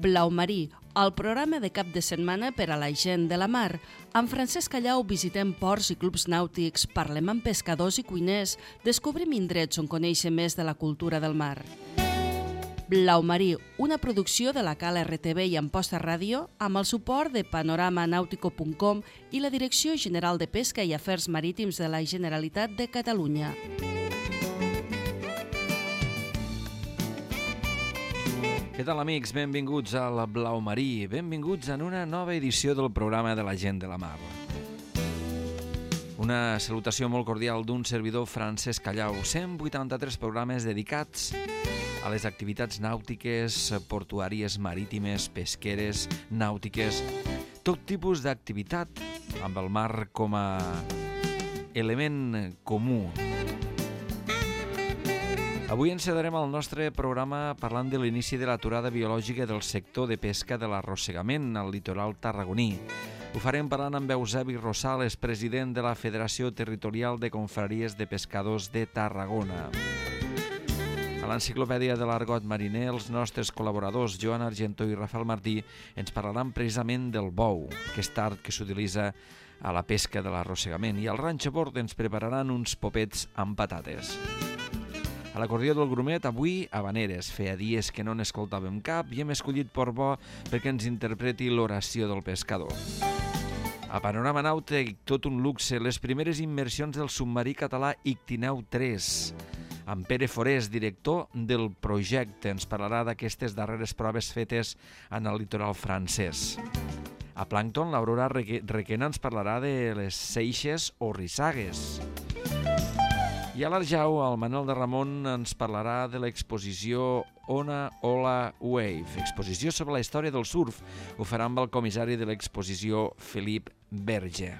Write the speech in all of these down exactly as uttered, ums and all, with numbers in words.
Blau Marí, el programa de cap de setmana per a la gent de la mar. Amb Francesc Callau visitem ports i clubs nàutics, parlem amb pescadors i cuiners, descobrim indrets on conèixer més de la cultura del mar. Blau Marí, una producció de la Cala R T V i Amposta Ràdio amb el suport de panorama nautico punt com i la Direcció General de Pesca i Afers Marítims de la Generalitat de Catalunya. Què tal, amics? Benvinguts a la Blau Marí. Benvinguts en una nova edició del programa de la gent de la mar. Una salutació molt cordial d'un servidor, Francesc Callau. cent vuitanta-tres programes dedicats a les activitats nàutiques, portuàries, marítimes, pesqueres, nàutiques, tot tipus d'activitat amb el mar com a element comú. Avui encetarem el nostre programa parlant de l'inici de l'aturada biològica del sector de pesca de l'arrossegament al litoral tarragoní. Ho farem parlant amb Eusebi Rosales, president de la Federació Territorial de Confraries de Pescadors de Tarragona. A l'Enciclopèdia de l'Argot Mariner, els nostres col·laboradors Joan Argentó i Rafael Martí ens parlaran precisament del bou, aquest art que s'utilitza a la pesca de l'arrossegament, i al Ranxo Bord ens prepararan uns popets amb patates. A l'acordió del Grumet, avui, habaneres. Feia dies que no n'escoltàvem cap i hem escollit Portbó perquè ens interpreti l'oració del pescador. A Panorama Nàutic, tot un luxe, les primeres immersions del submarí català Ictineu tres. En Pere Forés, director del projecte, ens parlarà d'aquestes darreres proves fetes en el litoral francès. A Plàncton, l'Aurora Requena ens parlarà de les seixes o rissagues. I a l'Arjau, el Manuel de Ramon ens parlarà de l'exposició Ona Ola Wave, exposició sobre la història del surf. Ho farà amb el comissari de l'exposició, Felip Verge.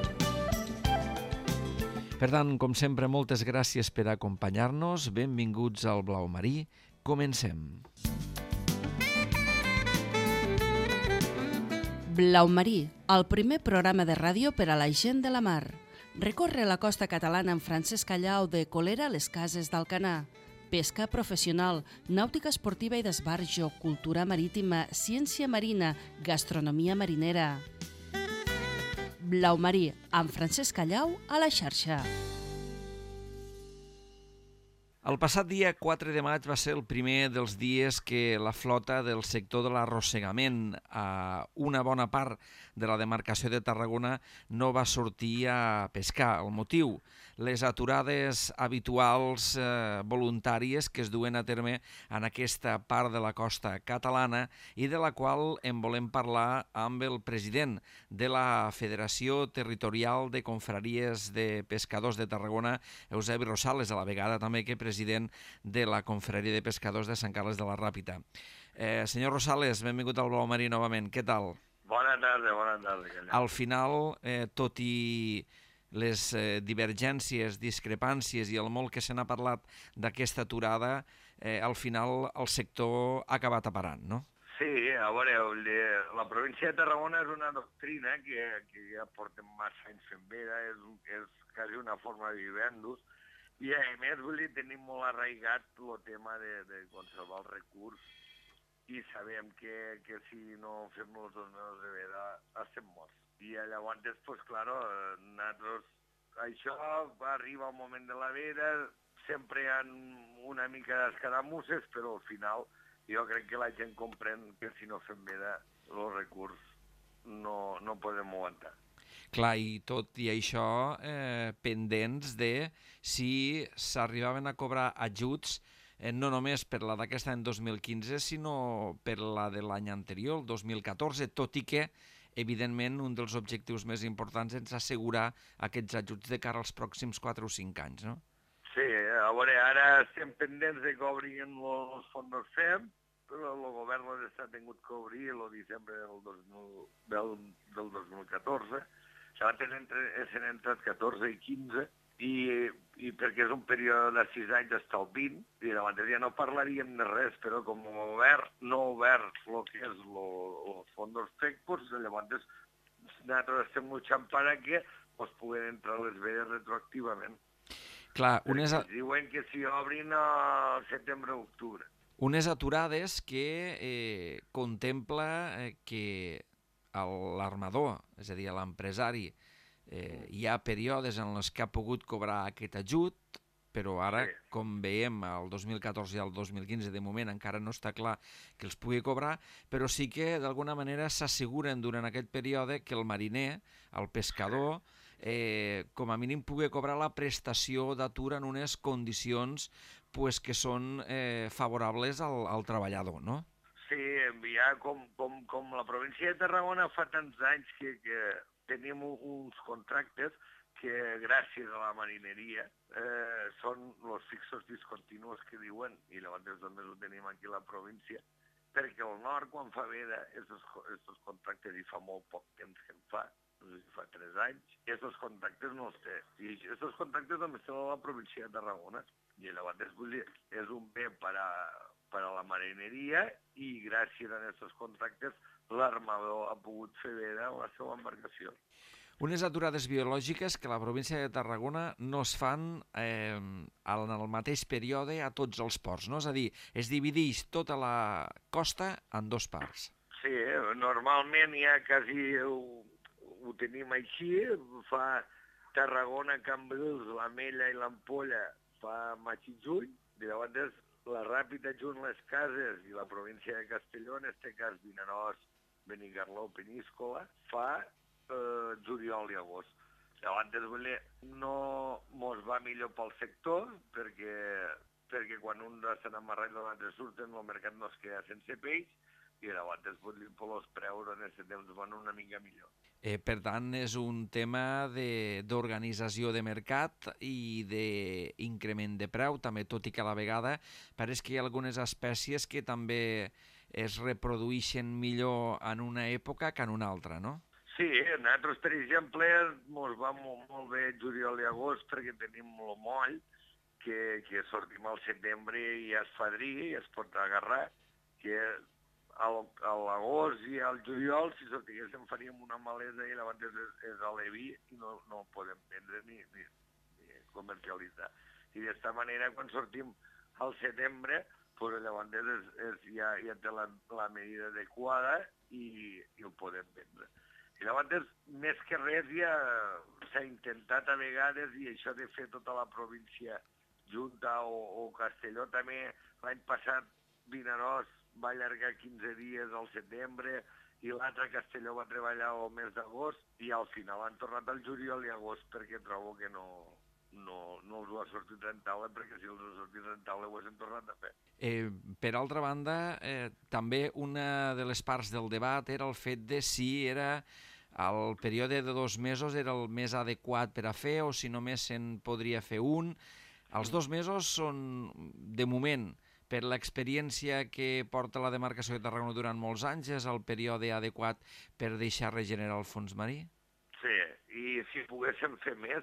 Per tant, com sempre, moltes gràcies per acompanyar-nos. Benvinguts al Blau Marí. Comencem. Blau Marí, el primer programa de ràdio per a la gent de la mar. Recorre la costa catalana amb Francesc Callau de Colera a les Cases d'Alcanar. Pesca professional, nàutica esportiva i d'esbarjo, cultura marítima, ciència marina, gastronomia marinera. Blau Marí, amb Francesc Callau a la xarxa. El passat dia quatre de maig va ser el primer dels dies que la flota del sector de l'arrossegament a una bona part de la demarcació de Tarragona no va sortir a pescar. El motiu, les aturades habituals eh, voluntàries que es duen a terme en aquesta part de la costa catalana i de la qual en volem parlar amb el president de la Federació Territorial de Confraries de Pescadors de Tarragona, Eusebi Rosales, a la vegada també que president de la Confraria de Pescadors de Sant Carles de la Ràpita. Eh, senyor Rosales, benvingut al Blau Marí novament. Què tal? Bona tarda, bona tarda. Al final, eh, tot i les eh, divergències, discrepàncies i el molt que se n'ha parlat d'aquesta aturada, eh, al final el sector ha acabat aparant, no? Sí, a veure, la província de Tarragona és una doctrina que, que ja portem massa anys fent vera, és, és quasi una forma de vivendus, i a més, vull dir, tenim molt arraigat el tema de, de conservar el recurs i sabem que, que si no fem els dos mesos de veda estem morts. I llavors, doncs, clar, nosaltres, això arriba al moment de la veda, sempre hi ha una mica d'escaramusses, però al final jo crec que la gent comprèn que si no fem veda, el recurs no, no podem aguantar. Clar, i tot i això, eh, pendents de si s'arribaven a cobrar ajuts eh, no només per la d'aquest any dos mil quinze, sinó per la de l'any anterior, el dos mil catorze, tot i que, evidentment, un dels objectius més importants és assegurar aquests ajuts de cara als pròxims quatre o cinc anys, no? Sí, a veure, ara estem pendents de que obrin els fons F E M, però el govern de l'Estat ha tingut que obrir el desembre del, dos mil, del, del dos mil catorze, s'han entrat catorze i quinze, i, i perquè és un període de sis anys fins al vint, i de l'altre dia no parlaríem de res, però com a obert, no obert el que és el fons dels F E C, doncs llavors nosaltres estem luchant perquè es puguen entrar les vedes retroactivament. Clar, unes... Diuen que s'hi obrin al setembre-octubre. Unes aturades que eh, contempla eh, que l'armador, és a dir, l'empresari, eh, hi ha períodes en els que ha pogut cobrar aquest ajut, però ara, sí. com veiem, el dos mil catorze i el dos mil quinze, de moment encara no està clar que els pugui cobrar, però sí que d'alguna manera s'asseguren durant aquest període que el mariner, el pescador, eh, com a mínim pugui cobrar la prestació d'atur en unes condicions pues, que són eh, favorables al, al treballador, no? Sí, ja com, com, com la província de Tarragona fa tants anys que, que tenim uns contractes que gràcies a la marineria eh, són els fixos discontinus que diuen, i llavors també ho tenim aquí a la província, perquè el nord, quan fa veda, aquests contractes, i fa molt poc temps que en fa, no sé si fa tres anys, aquests contractes no els té. I aquests contractes també estan a la província de Tarragona. I llavors, vull dir, és un bé per a, per a la marineria i gràcies a aquests contractes l'armador ha pogut fer veda a la seva embarcació. Unes aturades biològiques que a la província de Tarragona no es fan eh, en el mateix període a tots els ports, no? És a dir, es divideix tota la costa en dos parts. Sí, normalment ja quasi ho, ho tenim així, fa Tarragona, Cambrils, l'Amella i l'Ampolla fa maig i juny, i llavors la Ràpita, junt les Cases i la província de Castelló, en este cas Vinaròs, Benicarló, Peníscola, fa eh, juliol i agost. Llavors, no mos va millor pel sector, perquè, perquè quan un se n'amarra i l'altre surten, el mercat no es queda sense peix, i llavors, els preus en aquest temps van una mica millor. Eh, per tant, és un tema d'organització de, de mercat i d'increment de preu, també, tot i que a la vegada pareix que hi ha algunes espècies que també es reprodueixen millor en una època que en una altra, no? Sí, nosaltres, per exemple, ens va molt, molt bé juliol i agost perquè tenim el moll, que, que sortim al setembre i es fa drí i es pot agarrar, que a l'agost i al juliol, si sortiguéssim, faríem una malesa i llavors és, és a l'Evi i no, no el podem vendre ni, ni, ni comercialitzar. I d'esta manera, quan sortim al setembre, pues, llavors és, és, ja, ja té la, la medida adequada i, i ho podem vendre. I llavors, més que res, ja s'ha intentat a vegades, i això de fer tota la província junta o, o Castelló també, l'any passat Vinaròs va allargar quinze dies al setembre i l'altre Castelló va treballar el mes d'agost i al final han tornat al juliol i agost perquè trobo que no, no, no els ho ha sortit rentable, perquè si els ha sortit rentable ho haguessin tornat a fer. Eh, per altra banda, eh, també una de les parts del debat era el fet de si era el període de dos mesos era el més adequat per a fer o si només se'n podria fer un. Els dos mesos són, de moment, per l'experiència que porta la demarcació de Tarragona durant molts anys, és el període adequat per deixar regenerar el fons marí? Sí, i si poguéssim fer més,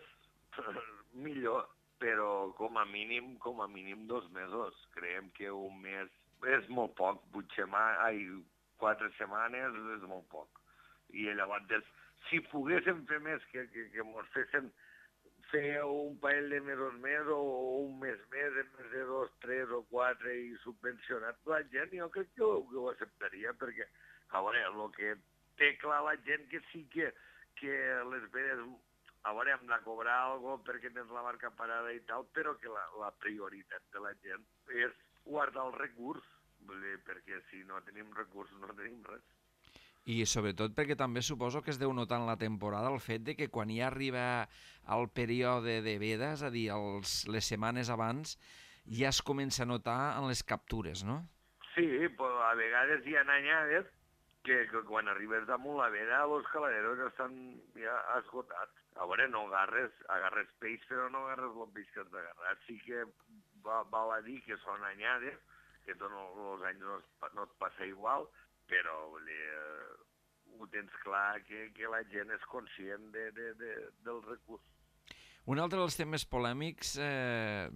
millor, però com a mínim, com a mínim dos mesos. Creiem que un mes és molt poc, vuit setmanes, ai, quatre setmanes és molt poc. I llavors, si poguéssim fer més, que, que, que mos fessin fer un parell de mesos més o un mes més, en més de dos, tres o quatre i subvencionat la gent, jo crec que ho, que ho acceptaria, perquè, a veure, el que té clar la gent que sí que, que les vedes, a veure, hem de cobrar alguna cosa perquè tens la barca parada i tal, però que la, la prioritat de la gent és guardar el recurs, perquè si no tenim recursos no tenim res. I sobretot perquè també suposo que es deu notar en la temporada el fet de que quan ja arriba el període de veda, és a dir, els, les setmanes abans, ja es comença a notar en les captures, no? Sí, però a vegades hi ha anyades que, que quan arribes damunt la veda els caladeros ja estan ja esgotats. A veure, no agarres, agarres peix, però no agarres el peix que has d'agarrar. Sí que va, val a dir que són anyades, que tots els anys no, es, no et passa igual, però eh, ho tens clar que, que la gent és conscient de, de, de, del recurs. Un altre dels temes polèmics, eh,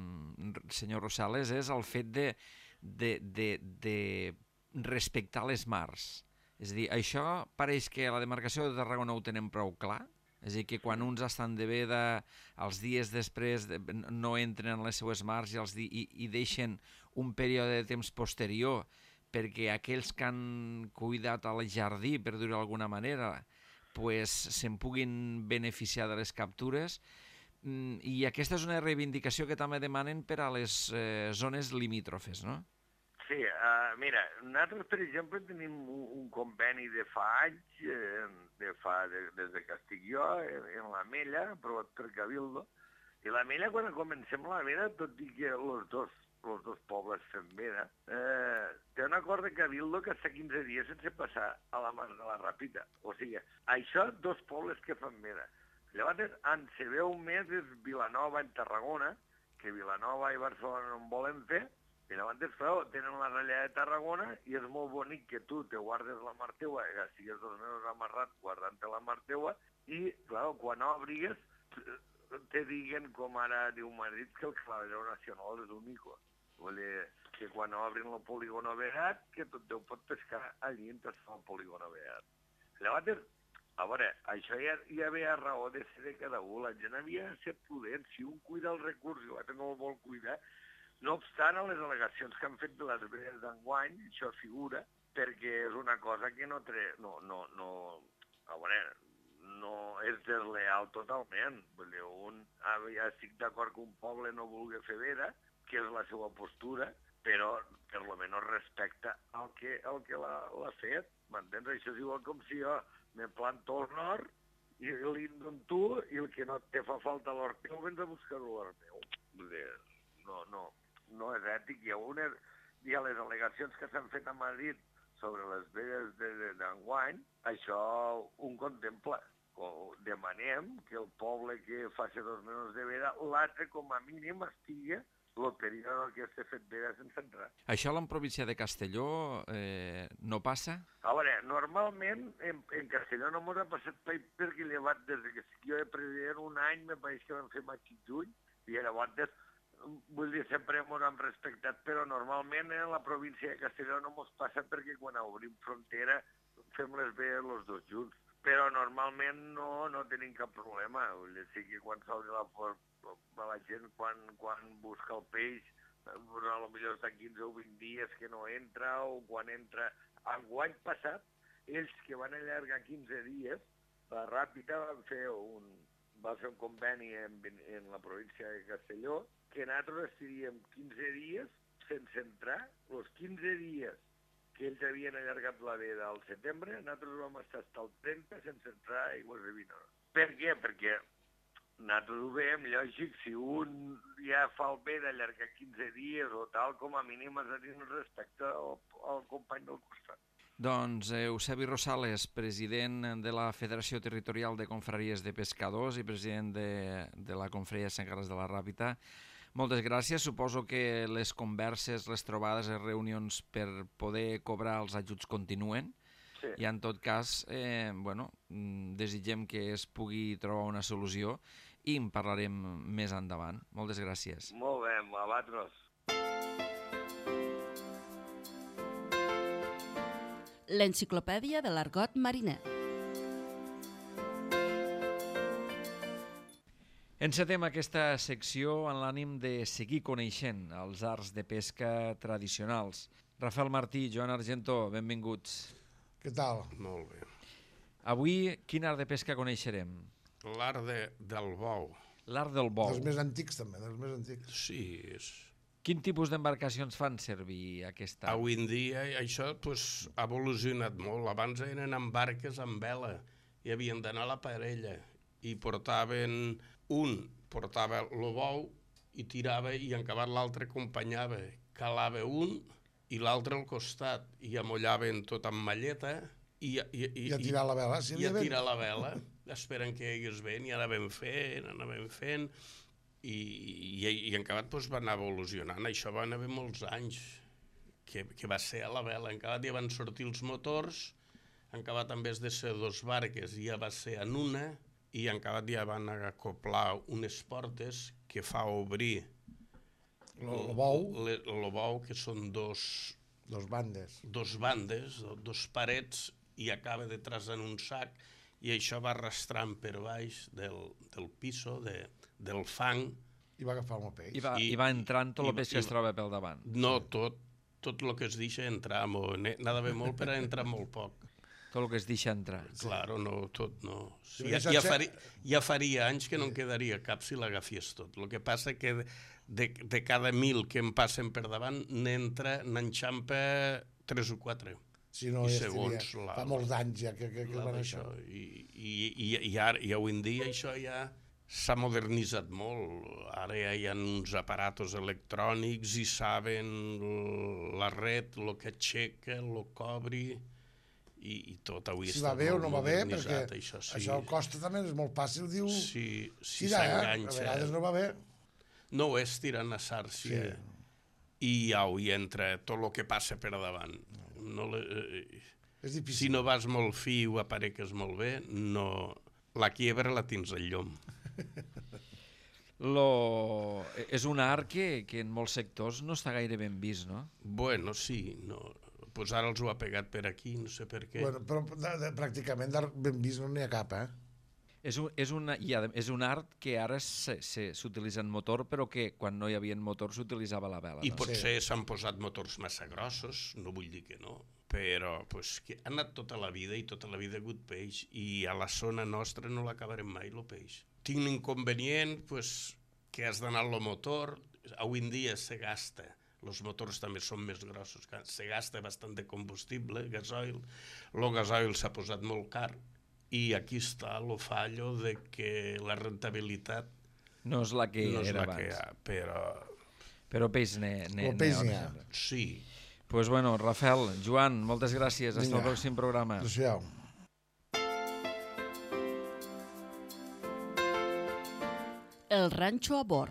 senyor Rosales, és el fet de, de, de, de respectar les mars. És a dir, això pareix que a la demarcació de Tarragona ho tenen prou clar? És a dir, que quan uns estan de veda, els dies després no entren en les seues mars i, els di i, i deixen un període de temps posterior perquè aquells que han cuidat al jardí, per dir-ho d'alguna manera, pues, se'n puguin beneficiar de les captures. I aquesta és una reivindicació que també demanen per a les eh, zones limítrofes, no? Sí, uh, mira, nosaltres, per exemple, tenim un, un conveni de fa anys, eh, de fa, de, des de que estic jo, en, en l'Ametlla, aprovat per Cabildo, i l'Ametlla, quan comencem la veda, tot i que els dos, els dos pobles fem veda, eh, té un acord de Cabildo que està quinze dies sense passar a la mar de la Ràpita. O sigui, això, dos pobles que fan veda. Llavors, en se veu més és Vilanova en Tarragona, que Vilanova i Barcelona no en volen fer, i llavors, clar, tenen la ratlla de Tarragona i és molt bonic que tu te guardes la mar teua, que sigues dos mesos amarrat guardant-te la mar teua, i, clar, quan obrigues, te diguen, com ara diu Madrid, que el clavelló nacional és únic. Vull dir, que quan obrin el polígono vegat, que tot Déu pot pescar allí on es fa el polígono vegat. Llavors, a veure, això ja, ja ve a raó de ser de cada un. La gent havia de ser prudent. Si un cuida el recurs i l'altre no el vol cuidar, no obstant, a les al·legacions que han fet de les vedes d'enguany, això figura, perquè és una cosa que no... Tre... no, no, no a veure, no és desleal totalment. Vull dir, un, ja estic d'acord que un poble no vulgui fer veda, que és la seva postura, però per lo menys respecta el que, el que l'ha fet. M'entens? Això és igual com si jo me planto al nord i l'indo tu, i el que no te fa falta a l'hort teu, vens a buscar-ho a l'hort teu. Vull dir, no, no. no és ètic. Hi ha, una, hi ha les al·legacions que s'han fet a Madrid sobre les vedes d'enguany, això un contempla. O demanem que el poble que faci dos mesos de veda, l'altre com a mínim estigui el període que s'ha fet veda sense entrar. Això a la província de Castelló eh, no passa? A veure, normalment en, en Castelló no m'ho ha passat perquè llevat des que jo he president un any, me pareix que vam fer maig i juny, i llavors vull dir, sempre ens hem respectat, però normalment en la província de Castelló no ens passa perquè quan obrim frontera fem les vedes els dos junts. Però normalment no, no tenim cap problema. Vull dir, sí que quan s'obre la porta, la gent quan, quan busca el peix, potser està quinze o vint dies que no entra, o quan entra... Enguany passat, ells que van allargar quinze dies, la Ràpita van fer un, va fer un conveni en, en la província de Castelló, que nosaltres estaríem quinze dies sense entrar, els quinze dies que ells havien allargat la veda al setembre, nosaltres vam estar fins al trenta sense entrar a aigües de Vinaròs. Per què? Perquè nosaltres ho veiem lògic, si un ja fa el bé d'allargar quinze dies o tal, com a mínim has de tenir respecte al, al company del costat. Doncs eh, Eusebi Rosales, president de la Federació Territorial de Confraries de Pescadors i president de, de la Confraria de Sant Carles de la Ràpita, moltes gràcies. Suposo que les converses, les trobades, les reunions per poder cobrar els ajuts continuen. Sí. I en tot cas, eh, bueno, desitgem que es pugui trobar una solució i en parlarem més endavant. Moltes gràcies. Molt bé, a vosaltres. L'enciclopèdia de l'argot mariner. Encetem aquesta secció en l'ànim de seguir coneixent els arts de pesca tradicionals. Rafael Martí, Joan Argentó, benvinguts. Què tal? Molt bé. Avui, quin art de pesca coneixerem? L'art de, del bou. L'art del bou. Dels més antics, també, dels més antics. Sí, és... Quin tipus d'embarcacions fan servir aquest art? Avui en dia això pues, ha evolucionat molt. Abans eren amb barques amb vela i havien d'anar a la parella i portaven... Un portava el bou i tirava i en acabat l'altre acompanyava. Calava un i l'altre al costat i amollaven tot amb malleta i, i, i, I a tirar la vela. Si i a tirar la vela, esperen que hi hagués vent, i anàvem fent, anàvem fent, i, i, i en acabat doncs, va anar evolucionant. Això va anar molts anys, que, que va ser a la vela. En acabat ja van sortir els motors, en acabat en vez de ser dos barques ja va ser en una, i en acabat ja van acoplar unes portes que fa obrir el bou, el bou, que són dos... Dos bandes. Dos bandes, dos parets, i acaba detrás en un sac, i això va arrastrant per baix del, del piso, de, del fang. I va agafar el peix. I va, I- i va entrant tot i- el peix que i- es troba pel davant. No tot, tot el que es deixa entrar, n'ha d'haver molt per a entrar molt poc. Tot el que es deixa entrar. Claro, no, tot no. Sí, Sí, ja, això ja, se- faria, ja faria anys que no en quedaria cap si l'agafies tot. El que passa que de, de, de cada mil que em passen per davant n'entra, n'enxampa tres o quatre. Si no, I ja segons estaria, la- fa molts anys ja que, que, que Clar, van això. això. I, i, i, i, ara, i avui en dia això ja s'ha modernitzat molt. Ara ja hi ha uns aparatos electrònics i saben la red, el que aixeca, el cobri, i, i tot avui Si està va bé o molt no va bé, perquè modernitzat, això, sí. això el costa també és molt fàcil, diu... Si, si tira, eh? A s'enganxa. vegades no va bé. No ho és tirant a sàrcia Sí. i au, hi entra tot el que passa per davant. No le, eh, És difícil. si no vas molt fi o apareques molt bé, no... la quiebra la tens al llom. Lo... És un art que, que en molts sectors no està gaire ben vist, no? Bueno, sí, no. Pues ara els ho ha pegat per aquí, no sé per què. Bueno, però de, de, pràcticament d'art ben vist no n'hi ha cap, eh? És un, és, una, i a- és un art que ara se- se- s'utilitza en motor, però que quan no hi havia motor s'utilitzava la vela. I no? potser s'han posat motors massa grossos, no vull dir que no, però pues, que ha anat tota la vida i tota la vida ha hagut peix i a la zona nostra no l'acabarem mai, el peix. Tinc un inconvenient pues, que has d'anar al motor, avui en dia se gasta, els motors també són més grossos, se gasta bastant de combustible, gasoil, el gasoil s'ha posat molt car i aquí està el fallo de que la rentabilitat No és la que no és era la que hi abans. ha, però Però peix n'hi n'hi- El n'hi peix ha, n'hi no ha. sembla. sí. Pues bueno, Rafael, Joan, moltes gràcies. Fins Vinga. al pròxim programa. Adéu-siau. El ranxo a bord.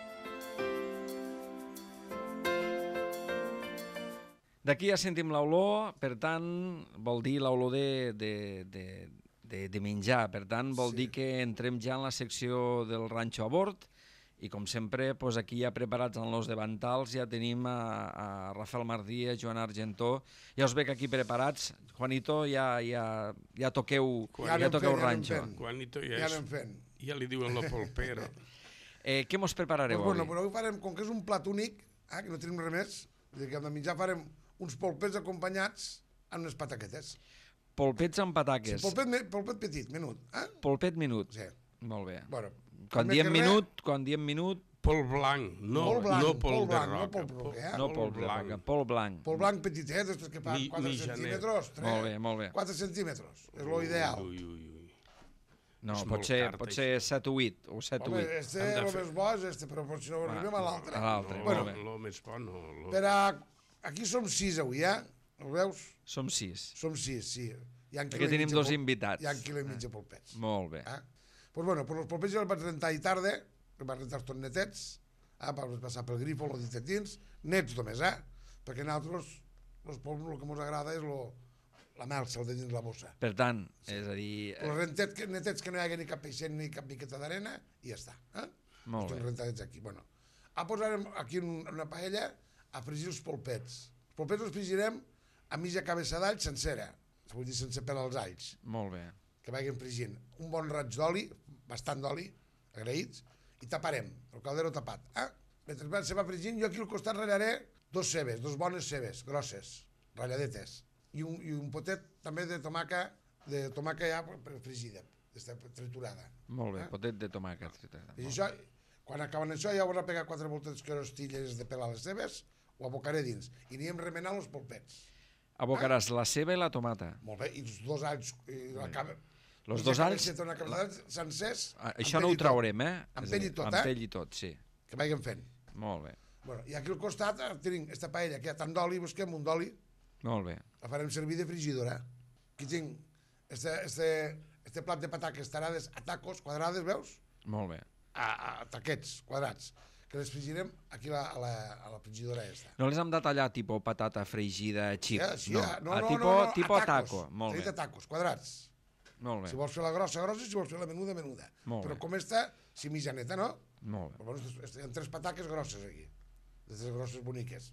D'aquí ja sentim l'olor, per tant, vol dir l'olor de, de, de, de, de menjar. Per tant, vol Sí. dir que entrem ja en la secció del ranxo a bord i, com sempre, doncs aquí ja preparats en los davantals ja tenim a, a Rafael Mardí, a Joan Argentó. Ja us veig aquí preparats. Juanito, ja, ja, ja toqueu, Ja ja anem toqueu fent, ja anem ranxo. fent. Juanito Ja ja, és, anem fent. ja li diuen lo polpero. Eh, què mos preparareu Pues bueno, avui? però avui farem, com que és un plat únic, eh, que no tenim res més, vull dir que de menjar farem uns polpets acompanyats amb unes pataquetes. Polpets amb Sí, pataques. polpet, me- polpet petit, menut. Eh? Polpet minut. Sí. Molt bé. Bueno, Quan més diem que res, minut, quan diem minut, Pol blanc, no, Pol blanc, no pol, pol de blanc, no roca. pol roca, eh? no pol pol blanc, blanc. pol blanc. Pol blanc petitet, després que fa Mi- quatre mitjaner. centímetres, tres, Molt bé, molt bé. quatre centímetres, és lo ideal. Ui, ui, ui. No, És pot molt ser, tard, pot això. ser set o vuit, o set o Home, vuit. este, Hem de el fer- més bo és este, però per si no arribem a l'altre. A l'altre, No, molt Bueno, bé. lo més bo no. Lo... Per a... Aquí som sis avui, eh? Ho veus? Som sis. Som sis, sí. Hi ha un Aquí quilo i tenim mig de dos pol- invitats. Hi ha un quilo i mig de polpets. Molt bé. Eh? Pues bueno, pues els polpets jo els vaig rentar i tarda, els vaig rentar tots netets, eh? per passar pel grifo, lo dit dins, nets només, eh? Perquè a nosaltres, els polps, el que ens agrada és lo, la melsa, el de dins la bossa. Per tant, és a dir... Els Eh, rentet, que, netets que no hi hagi ni cap peixet ni cap miqueta d'arena i ja està. Eh? molt Estan bé. rentats aquí. Bueno, a posarem aquí en un- en una paella a fregir els polpets. Els polpets els fregirem a mitja cabeça d'all sencera, vull dir sense pel als alls, Molt bé. que vagin fregint. Un bon raig d'oli, bastant d'oli, agraïts, i taparem, el caldero tapat. Ah, mentre va- se va fregint, jo aquí al costat ratllaré dos cebes, dos bones cebes, grosses, ratlladetes, i un, i un potet també de tomaca, de tomaca ja fregida, d'esta triturada. Molt bé, Eh? potet de tomàquet. I això, quan acaben això, ja haurà pegat quatre voltes que rostilles de pelar les cebes, ho abocaré dins, i anirem remenant els polpets. Abocaràs la ceba i la tomata. Molt bé, i els dos alls, i la cama... Los mitja dos alls... cabeceta, Una cabeceta d'alls sencers, Ah, amb això no pell ho i tot, traurem, eh? Amb És a pell i dir, tot, amb eh? pell i tot, sí. Que vagin fent. Molt bé, Bueno, I aquí al costat eh, tenim esta paella, que hi ha tant d'oli, busquem un d'oli, molt bé. la farem servir de frigidora. Aquí tinc este, este, este plat de pataques tarades a tacos, quadrades, veus? Molt bé. A, a taquets, quadrats, que les frigirem aquí la, a, la, a la frigidora esta. No les hem de tallar tipus patata fregida, xip. Sí, sí, no, ah, no, a no, tipo, no, no, tipo a tacos. taco. Molt Sí, bé, de tacos, quadrats. molt bé. Si vols fer la grossa, grossa, si vols fer la menuda, menuda. Molt Però bé. com esta, si mitjaneta, no? Molt bé. Però bueno, est- hi ha tres pataques grosses aquí, de tres grosses boniques.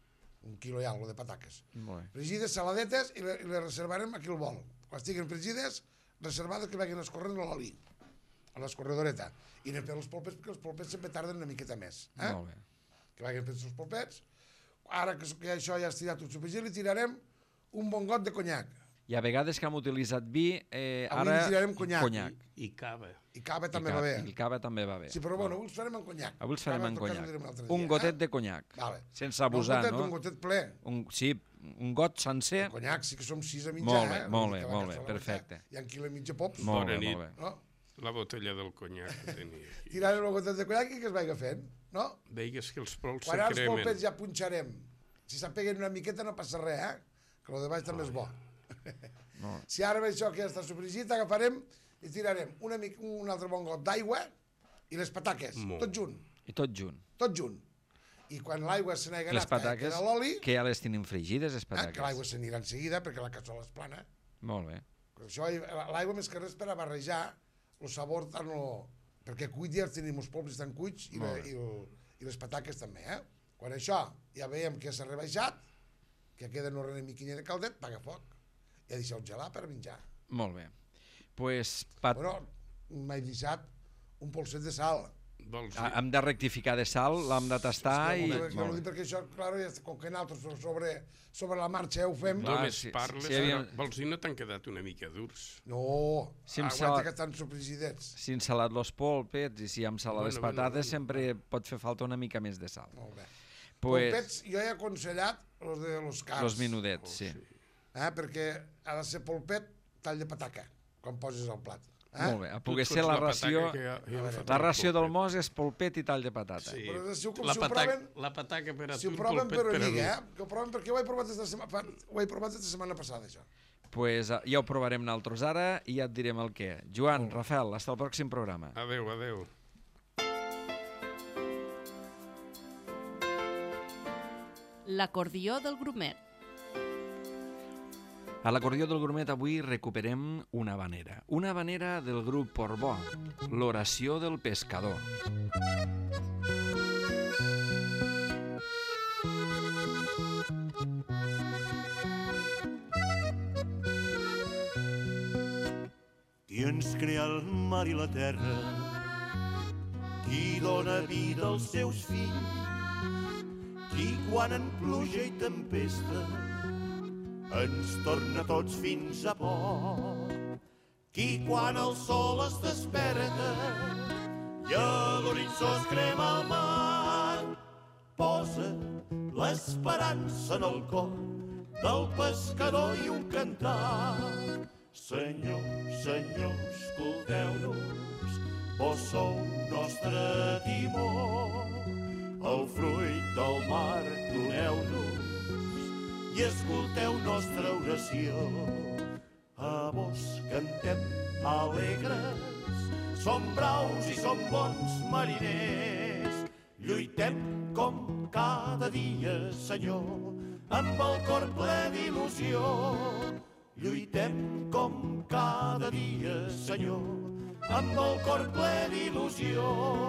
Un quilo i algo de pataques. Molt bé. Fregides, saladetes, i, le, i les reservarem aquí al bol. Quan estiguin fregides, reservades que vagin escorrent l'oli, a l'escorredoreta. I anem per els polpets, perquè els polpets sempre tarden una miqueta més. Eh? Molt bé. Que vagin fent els polpets. Ara que, que això ja ha estirat tot supergir, li tirarem un bon got de conyac. I a vegades que hem utilitzat vi, eh, Avui ara li tirarem conyac. conyac. I cava. I cava I també ca- va bé. I cava també va bé. Sí, però bueno, avui els farem en conyac. Avui els farem Cava, en en tot cas, ho conyac. direm un altre Un dia, gotet eh? de conyac. Vale. Sense abusar, un gotet, no? Un gotet ple. Un, sí, un got sencer. El conyac sí que som sis a mitjà, Molt bé, eh? molt Vull bé, dir que va molt bé, qualsevol perfecte. Hi ha un quilo i mitja pops. Molt bé, Bona nit. molt bé. No? La botella del conyac que tenia. Tirarem el gotet de conyac i que es vagi fent, no? Deies que els pols Quan se ara els cremen. polpets ja punxarem. Si s'apeguen una miqueta no passa res, eh? Que el de baix també és bo. No. Si ara ve això que ja està sofregit, agafarem i tirarem una mica, un altre bon got d'aigua i les pataques, Molt. tot junt, I tot junt. tot junt. I quan l'aigua se n'hagi Les anat, que pataques, queda l'oli, que ja les tenim fregides, les eh, que l'aigua pataques. s'anirà en seguida perquè la cassola és plana. Molt bé. Però això, l'aigua més que res per a barrejar el sabor tant lo... perquè cuit ja tenim els polps estan cuits i, la, Molt bé. i, el, i les pataques també, eh? Quan això ja veiem que s'ha rebaixat, que queda no una miquinha de caldet, paga foc. I ja deixeu gelar per menjar. Molt bé. Pues, pat... Bueno, m'he deixat un polset de sal. Vols Ah, dir? hem de rectificar de sal, l'hem de tastar i... No, no, no, Molt bé. perquè això, clar, ja, com que nosaltres sobre, sobre la marxa ja ho fem... Clar, Només sí, parles, sí, havia- però vols dir no t'han quedat una mica durs? No, Si em aguanta sal- que estan sofregidets. Si hem salat los polpets i si hem salat Bueno, les bueno, patates, bueno. sempre pot fer falta una mica més de sal. Molt bé. Pues, Polpets, jo he aconsellat els de los cars. los minudets, sí. Eh, perquè ha de ser polpet, tall de pataca, quan poses al plat. Eh? Molt bé. A Tu poder et ser fots la pataca ració... que ja- ja em fot La el ració del polpet. mos és polpet i tall de patata. Sí. Però si ho- La, si ho pataca, proven- la pataca per a Si tu, ho el proven polpet per per a amic, mi. eh? Que ho proven perquè ho he provat esta setmana, fa, ho he provat esta setmana passada, això. Pues eh, ja ho provarem nosaltres ara i ja et direm el què. Joan, Rafael, hasta el pròxim programa. Adéu, adéu. L'acordió del grumet. A l'acordió del gourmet avui recuperem una vanera. Una vanera del grup Portbó, l'oració del pescador. Qui ens crea el mar i la terra, qui dona vida als seus fills, qui quan en pluja i tempesta ens torna tots fins a port, qui quan el sol es desperta i a l'horitzó es crema el mar, posa l'esperança en el cor del pescador i un cantar. Senyor, Senyor, escolteu-nos, vos sou nostre timó, el fruit del mar doneu-nos i escolteu nostra oració. A vos cantem alegres, som braus i som bons mariners, lluitem com cada dia, Senyor, amb el cor ple d'il·lusió. Lluitem com cada dia, Senyor, amb el cor ple d'il·lusió.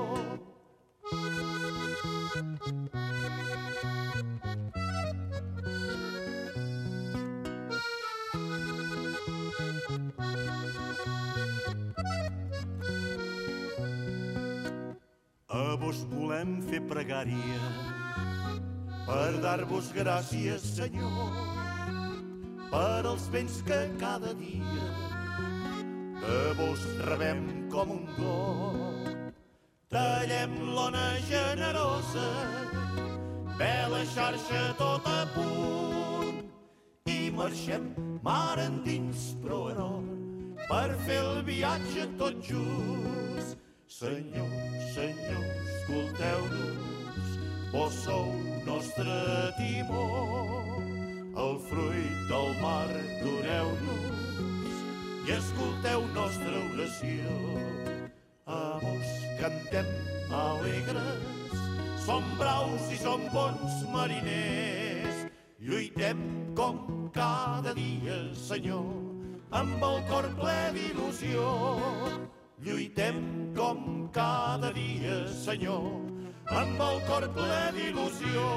A vos volem fer pregària per dar-vos gràcies, Senyor, per als béns que cada dia de vos rebem com un do. Tallem l'ona generosa, vela xarxa tot a punt i marxem mar endins però en or per fer el viatge tot just. Senyor, Senyor, escolteu-nos, vos sou nostre timó, el fruit del mar doneu-nos i escolteu nostra oració. A vos cantem alegres, som braus i som bons mariners, lluitem com cada dia, Senyor, amb el cor ple d'il·lusió. Lluitem com cada dia, Senyor, amb el cor ple d'il·lusió.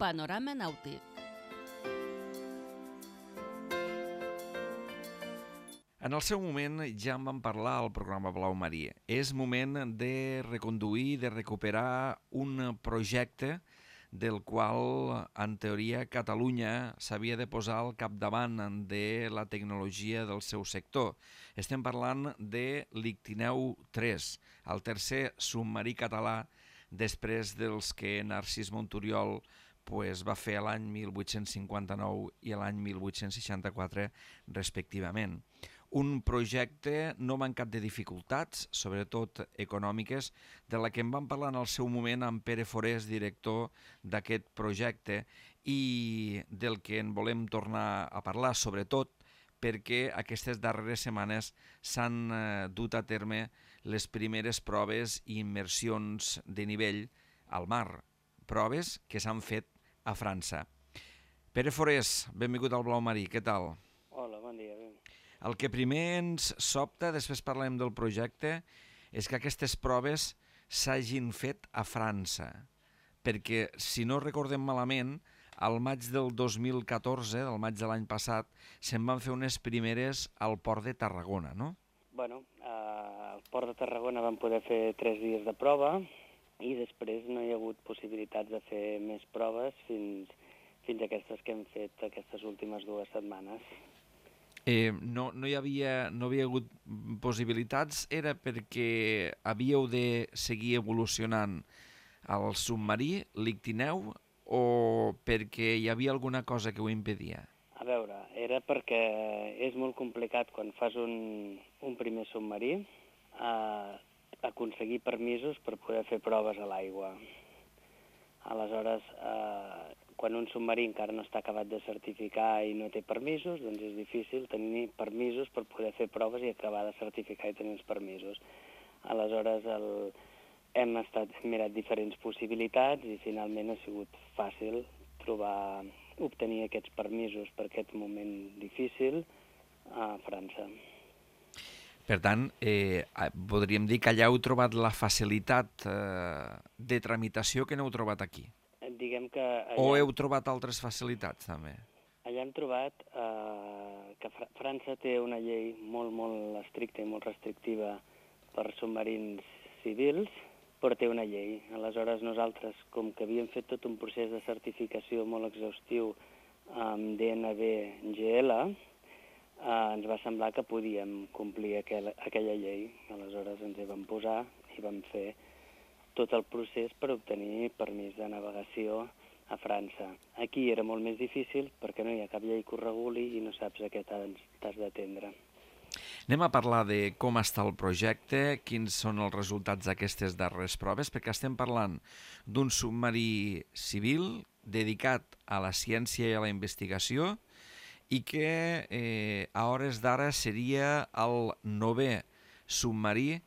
Panorama Nàutic. En el seu moment ja en vam parlar al programa Blau Marí. És moment de reconduir, de recuperar un projecte del qual, en teoria, Catalunya s'havia de posar al capdavant de la tecnologia del seu sector. Estem parlant de l'Ictineu tres, el tercer submarí català després dels que Narcís Monturiol pues, va fer l'any mil vuit-cents cinquanta-nou i l'any mil vuit-cents seixanta-quatre, respectivament. Un projecte no mancat de dificultats, sobretot econòmiques, de la que en vam parlar en el seu moment amb Pere Forés, director d'aquest projecte, i del que en volem tornar a parlar, sobretot perquè aquestes darreres setmanes s'han eh, dut a terme les primeres proves i immersions de nivell al mar, proves que s'han fet a França. Pere Forés, benvingut al Blau Marí, què tal? Hola, bon dia. El que primer ens sobta, després parlem del projecte, és que aquestes proves s'hagin fet a França. Perquè, si no recordem malament, al maig del dos mil catorze, del maig de l'any passat, se'n van fer unes primeres al port de Tarragona, no? Bueno, al port de Tarragona vam poder fer tres dies de prova i després no hi ha hagut possibilitats de fer més proves fins, fins a aquestes que hem fet aquestes últimes dues setmanes. Eh, no, no, hi havia, no havia hagut possibilitats, era perquè havíeu de seguir evolucionant el submarí, l'Ictineu, o perquè hi havia alguna cosa que ho impedia? A veure, era perquè és molt complicat quan fas un, un primer submarí eh, aconseguir permisos per poder fer proves a l'aigua. Aleshores, eh, quan un submarí encara no està acabat de certificar i no té permisos, doncs és difícil tenir permisos per poder fer proves i acabar de certificar i tenir els permisos. Aleshores, el... hem estat hem mirat diferents possibilitats i finalment ha sigut fàcil trobar, obtenir aquests permisos per aquest moment difícil a França. Per tant, eh, podríem dir que allà heu trobat la facilitat eh, de tramitació que no heu trobat aquí. Diguem que allà... O heu trobat altres facilitats, també? Allà hem trobat eh, que Fr França té una llei molt, molt estricta i molt restrictiva per submarins civils, però té una llei. Aleshores, nosaltres, com que havíem fet tot un procés de certificació molt exhaustiu amb D N V G L, eh, ens va semblar que podíem complir aquel, aquella llei. Aleshores ens hi vam posar i vam fer tot el procés per obtenir permís de navegació a França. Aquí era molt més difícil perquè no hi ha cap llei que ho reguli i no saps a què t'has d'atendre. Anem a parlar de com està el projecte, quins són els resultats d'aquestes darreres proves, perquè estem parlant d'un submarí civil dedicat a la ciència i a la investigació i que eh, a hores d'ara seria el novè submarí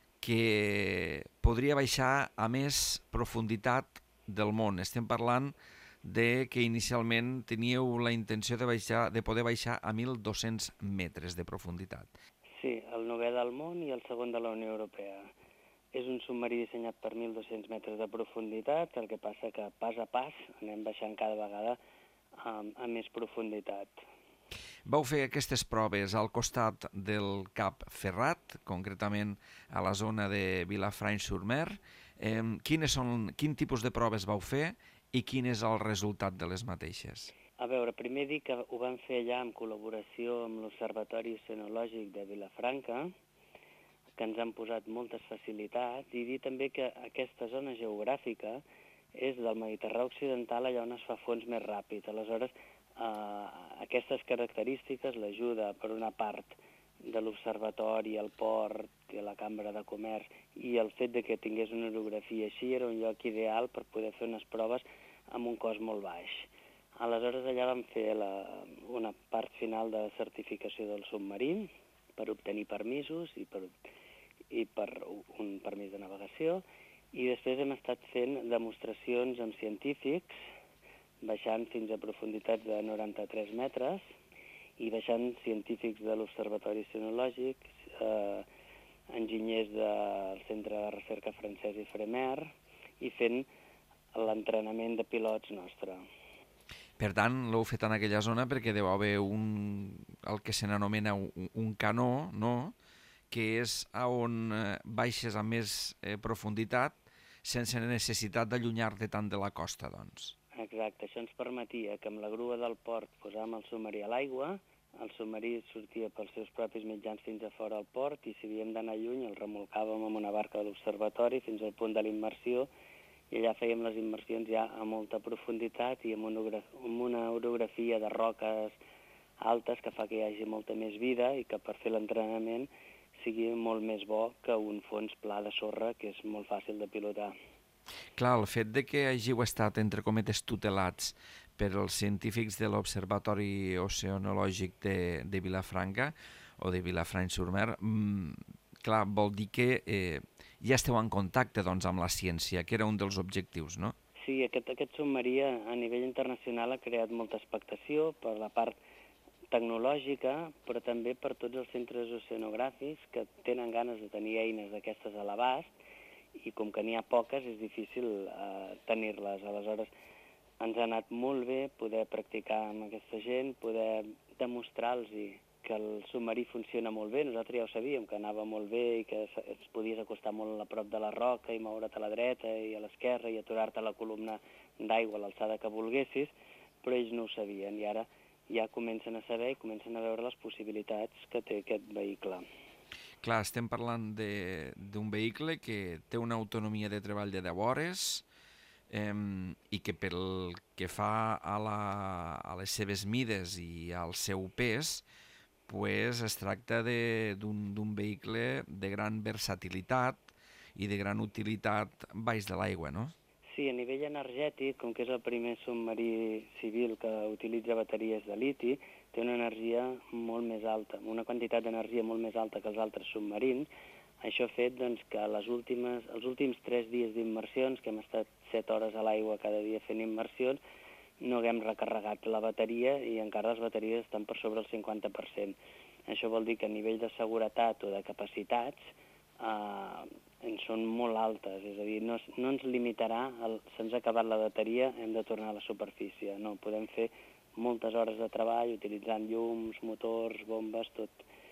que podria baixar a més profunditat del món. Estem parlant de que inicialment teníeu la intenció de, baixar, de poder baixar a mil dos-cents metres de profunditat. Sí, el novè del món i el segon de la Unió Europea. És un submarí dissenyat per mil dos-cents metres de profunditat, el que passa que pas a pas anem baixant cada vegada a, a més profunditat. Vau fer aquestes proves al costat del Cap Ferrat, concretament a la zona de Vilafranche-sur-Mer. Eh, quines són, quin tipus de proves vau fer i quin és el resultat de les mateixes? A veure, primer dir que ho vam fer allà en col·laboració amb l'Observatori Oceanològic de Vilafranca, que ens han posat moltes facilitats, i dir també que aquesta zona geogràfica és del Mediterrani Occidental, allà on es fa fons més ràpid. Aleshores, Uh, aquestes característiques, l'ajuda per una part de l'observatori, el port i la Cambra de Comerç i el fet de que tingués una orografia així era un lloc ideal per poder fer unes proves amb un cost molt baix. Aleshores allà vam fer la, una part final de certificació del submarí per obtenir permisos i per, i per un permís de navegació i després hem estat fent demostracions amb científics baixant fins a profunditats de noranta-tres metres i baixant científics de l'Observatori Oceanològic, eh, enginyers del Centre de Recerca Francès i Fremer i fent l'entrenament de pilots nostre. Per tant, l'heu fet en aquella zona perquè deu haver un, el que se n'anomena un, un canó, no?, que és on eh, baixes a més eh, profunditat sense necessitat d'allunyar-te tant de la costa, doncs. Exacte, això ens permetia que amb la grua del port posàvem el submarí a l'aigua, el submarí sortia pels seus propis mitjans fins a fora al port i si havíem d'anar lluny el remolcàvem amb una barca de l'observatori fins al punt de la immersió i allà fèiem les immersions ja a molta profunditat i amb una, amb una orografia de roques altes que fa que hi hagi molta més vida i que per fer l'entrenament sigui molt més bo que un fons pla de sorra, que és molt fàcil de pilotar. Clar, el fet de que hàgiu estat, entre cometes, tutelats per als científics de l'Observatori Oceanològic de, de Vilafranca, o de Vilafranca-sur-Mer, mmm, clar, vol dir que eh, ja esteu en contacte doncs, amb la ciència, que era un dels objectius, no? Sí, aquest, aquest submarí a nivell internacional ha creat molta expectació per la part tecnològica, però també per tots els centres oceanogràfics que tenen ganes de tenir eines d'aquestes a l'abast i com que n'hi ha poques és difícil eh, tenir-les. Aleshores, ens ha anat molt bé poder practicar amb aquesta gent, poder demostrar-los que el submarí funciona molt bé. Nosaltres ja ho sabíem, que anava molt bé i que es podies acostar molt a prop de la roca i moure't a la dreta i a l'esquerra i aturar-te a la columna d'aigua a l'alçada que volguessis, però ells no ho sabien i ara ja comencen a saber i comencen a veure les possibilitats que té aquest vehicle. Clar, estem parlant d'un vehicle que té una autonomia de treball de deu hores eh, i que pel que fa a, la, a les seves mides i al seu pes, pues, es tracta d'un vehicle de gran versatilitat i de gran utilitat baix de l'aigua, no? Sí, a nivell energètic, com que és el primer submarí civil que utilitza bateries de liti, té una energia molt més alta, una quantitat d'energia molt més alta que els altres submarins. Això ha fet doncs, que les últimes, els últims tres dies d'immersions, que hem estat set hores a l'aigua cada dia fent immersions, no haguem recarregat la bateria i encara les bateries estan per sobre el cinquanta per cent. Això vol dir que a nivell de seguretat o de capacitats eh, en són molt altes, és a dir, no, no ens limitarà, el, se'ns ha acabat la bateria, hem de tornar a la superfície. No, podem fer moltes hores de treball utilitzant llums, motors, bombes, tot.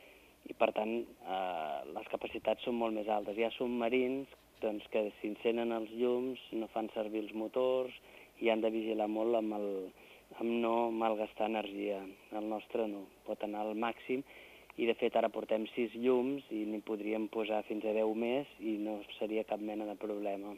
I per tant, eh, les capacitats són molt més altes. Hi ha submarins doncs, que si encenen els llums no fan servir els motors i han de vigilar molt amb, el, amb no malgastar energia. El nostre no, pot anar al màxim. I, de fet, ara portem sis llums i n'hi podríem posar fins a deu més i no seria cap mena de problema.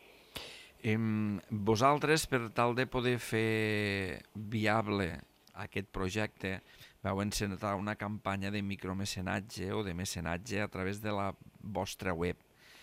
Eh, vosaltres, per tal de poder fer viable aquest projecte, vau encetar una campanya de micromecenatge o de mecenatge a través de la vostra web.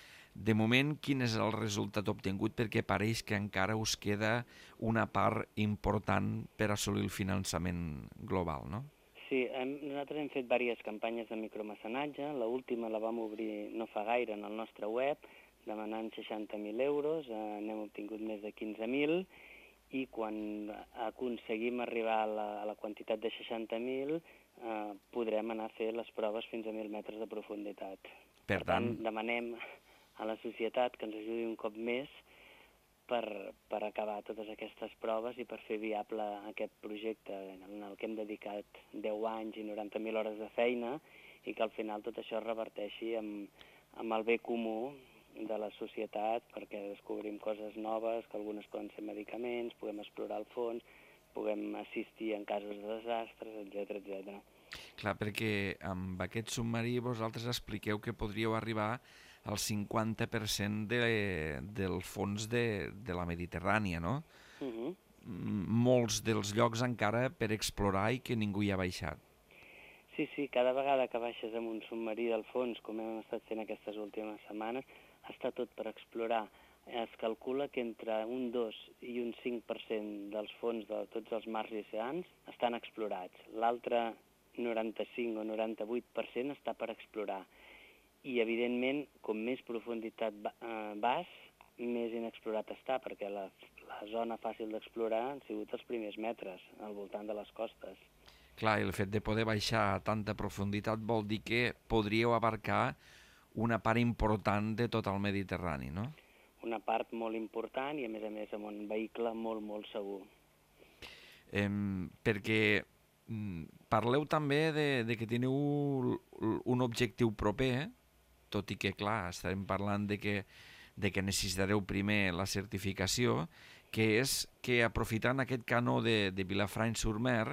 De moment, quin és el resultat obtingut? Perquè pareix que encara us queda una part important per assolir el finançament global, no? Sí, hem, nosaltres hem fet diverses campanyes de micromecenatge. L'última la vam obrir no fa gaire en el nostre web, demanant seixanta mil euros, eh, n'hem obtingut més de quinze mil, i quan aconseguim arribar a la, a la quantitat de seixanta mil, eh, podrem anar a fer les proves fins a mil metres de profunditat. Per, per tant, tant, demanem a la societat que ens ajudi un cop més Per, per acabar totes aquestes proves i per fer viable aquest projecte en el que hem dedicat deu anys i noranta mil hores de feina i que al final tot això es reverteixi amb, amb el bé comú de la societat perquè descobrim coses noves, que algunes poden ser medicaments, puguem explorar el fons, puguem assistir en casos de desastres, etcètera, etcètera. Clar, perquè amb aquest submarí vosaltres expliqueu que podríeu arribar el cinquanta per cent de, del fons de, de la Mediterrània, no? Uh-huh. Molts dels llocs encara per explorar i que ningú hi ha baixat. Sí, sí, cada vegada que baixes amb un submarí del fons, com hem estat fent aquestes últimes setmanes, està tot per explorar. Es calcula que entre un dos i un cinc per cent dels fons de tots els mars i oceans estan explorats. L'altre noranta-cinc o noranta-vuit per cent està per explorar. I, evidentment, com més profunditat vas, més inexplorat està, perquè la, la zona fàcil d'explorar han sigut els primers metres, al voltant de les costes. Clar, i el fet de poder baixar a tanta profunditat vol dir que podríeu abarcar una part important de tot el Mediterrani, no? Una part molt important i, a més a més, amb un vehicle molt, molt segur. eh, perquè mm, parleu també de, de que teniu un objectiu proper, tot i que, clar, estarem parlant de que, de que necessitareu primer la certificació, que és que aprofitant aquest canó de, de Vilafranca-sur-Mer,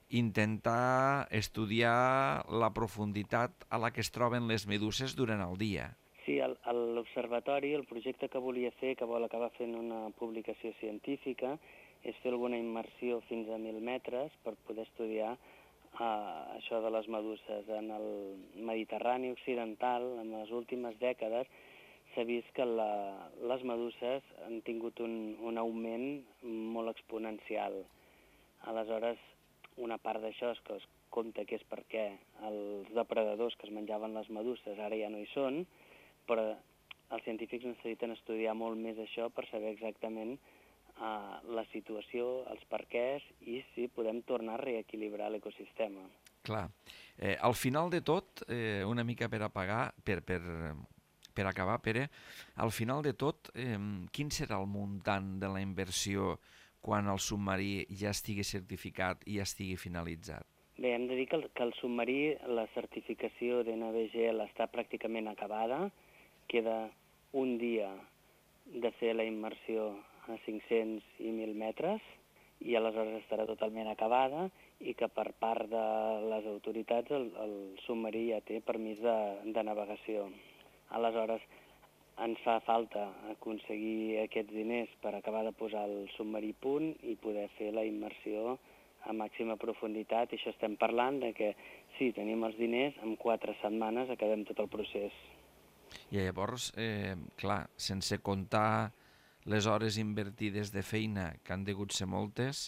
intentar estudiar la profunditat a la que es troben les meduses durant el dia. Sí, l'observatori, el projecte que volia fer, que vol acabar fent una publicació científica, és fer alguna immersió fins a mil metres per poder estudiar uh, això de les meduses. En el Mediterrani occidental, en les últimes dècades, s'ha vist que la, les meduses han tingut un, un augment molt exponencial. Aleshores, una part d'això és que es compta que és perquè els depredadors que es menjaven les meduses ara ja no hi són, però els científics necessiten estudiar molt més això per saber exactament uh, la situació, els perquès i si podem tornar a reequilibrar l'ecosistema. Clar. Eh, al final de tot, eh, una mica per apagar, per, per, per acabar, Pere, al final de tot, eh, quin serà el muntant de la inversió quan el submarí ja estigui certificat i ja estigui finalitzat? Bé, hem de dir que el, que el submarí, la certificació d'N V G L està pràcticament acabada. Queda un dia de fer la immersió a cinc-cents i mil metres i aleshores estarà totalment acabada i que per part de les autoritats el, el submarí ja té permís de, de navegació. Aleshores, ens fa falta aconseguir aquests diners per acabar de posar el submarí a punt i poder fer la immersió a màxima profunditat. I això estem parlant de que, sí, tenim els diners, en quatre setmanes acabem tot el procés. I llavors, eh, clar, sense comptar les hores invertides de feina, que han degut ser moltes,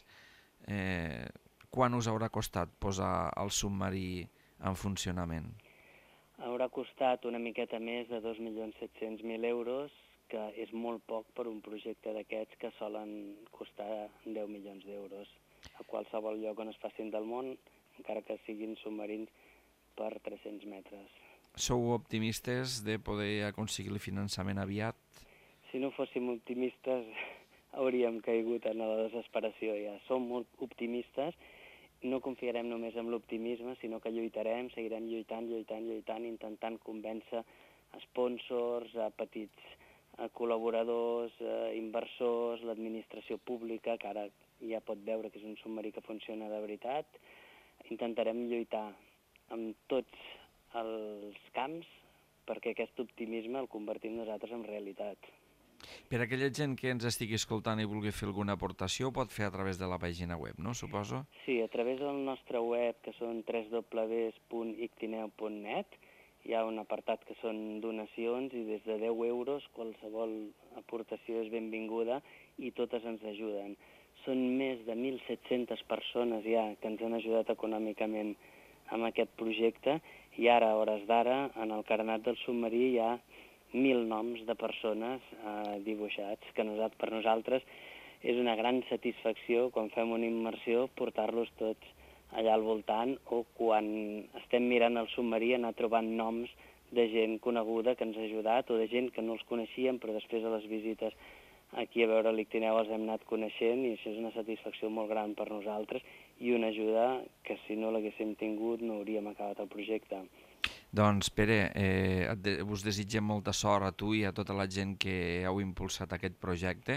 eh, quan us haurà costat posar el submarí en funcionament? Haurà costat una miqueta més de dos milions set-cents mil euros, que és molt poc per un projecte d'aquests que solen costar deu milions d'euros. A qualsevol lloc on es facin del món, encara que siguin submarins per tres-cents metres. Sou optimistes de poder aconseguir el finançament aviat? Si no fóssim optimistes, hauríem caigut en la desesperació ja. Som molt optimistes. No confiarem només en l'optimisme, sinó que lluitarem, seguirem lluitant, lluitant, lluitant, intentant convèncer sponsors, a petits a col·laboradors, a inversors, l'administració pública, que ara ja pot veure que és un submarí que funciona de veritat. Intentarem lluitar amb tots els camps perquè aquest optimisme el convertim nosaltres en realitat. Per a aquella gent que ens estigui escoltant i vulgui fer alguna aportació, ho pot fer a través de la pàgina web, no? Suposo? Sí, a través del nostre web, que són w w w punt ictineu punt net, hi ha un apartat que són donacions i des de deu euros qualsevol aportació és benvinguda i totes ens ajuden. Són més de mil set-centes persones ja que ens han ajudat econòmicament amb aquest projecte i ara, a hores d'ara, en el carnet del submarí hi ha mil noms de persones eh, dibuixats, que nosaltres, per nosaltres és una gran satisfacció quan fem una immersió portar-los tots allà al voltant o quan estem mirant el submarí anar trobant noms de gent coneguda que ens ha ajudat o de gent que no els coneixíem però després a les visites aquí a veure l'Ictineu els hem anat coneixent i això és una satisfacció molt gran per nosaltres i una ajuda que si no l'haguéssim tingut no hauríem acabat el projecte. Doncs, Pere, eh, de, us desitgem molta sort a tu i a tota la gent que heu impulsat aquest projecte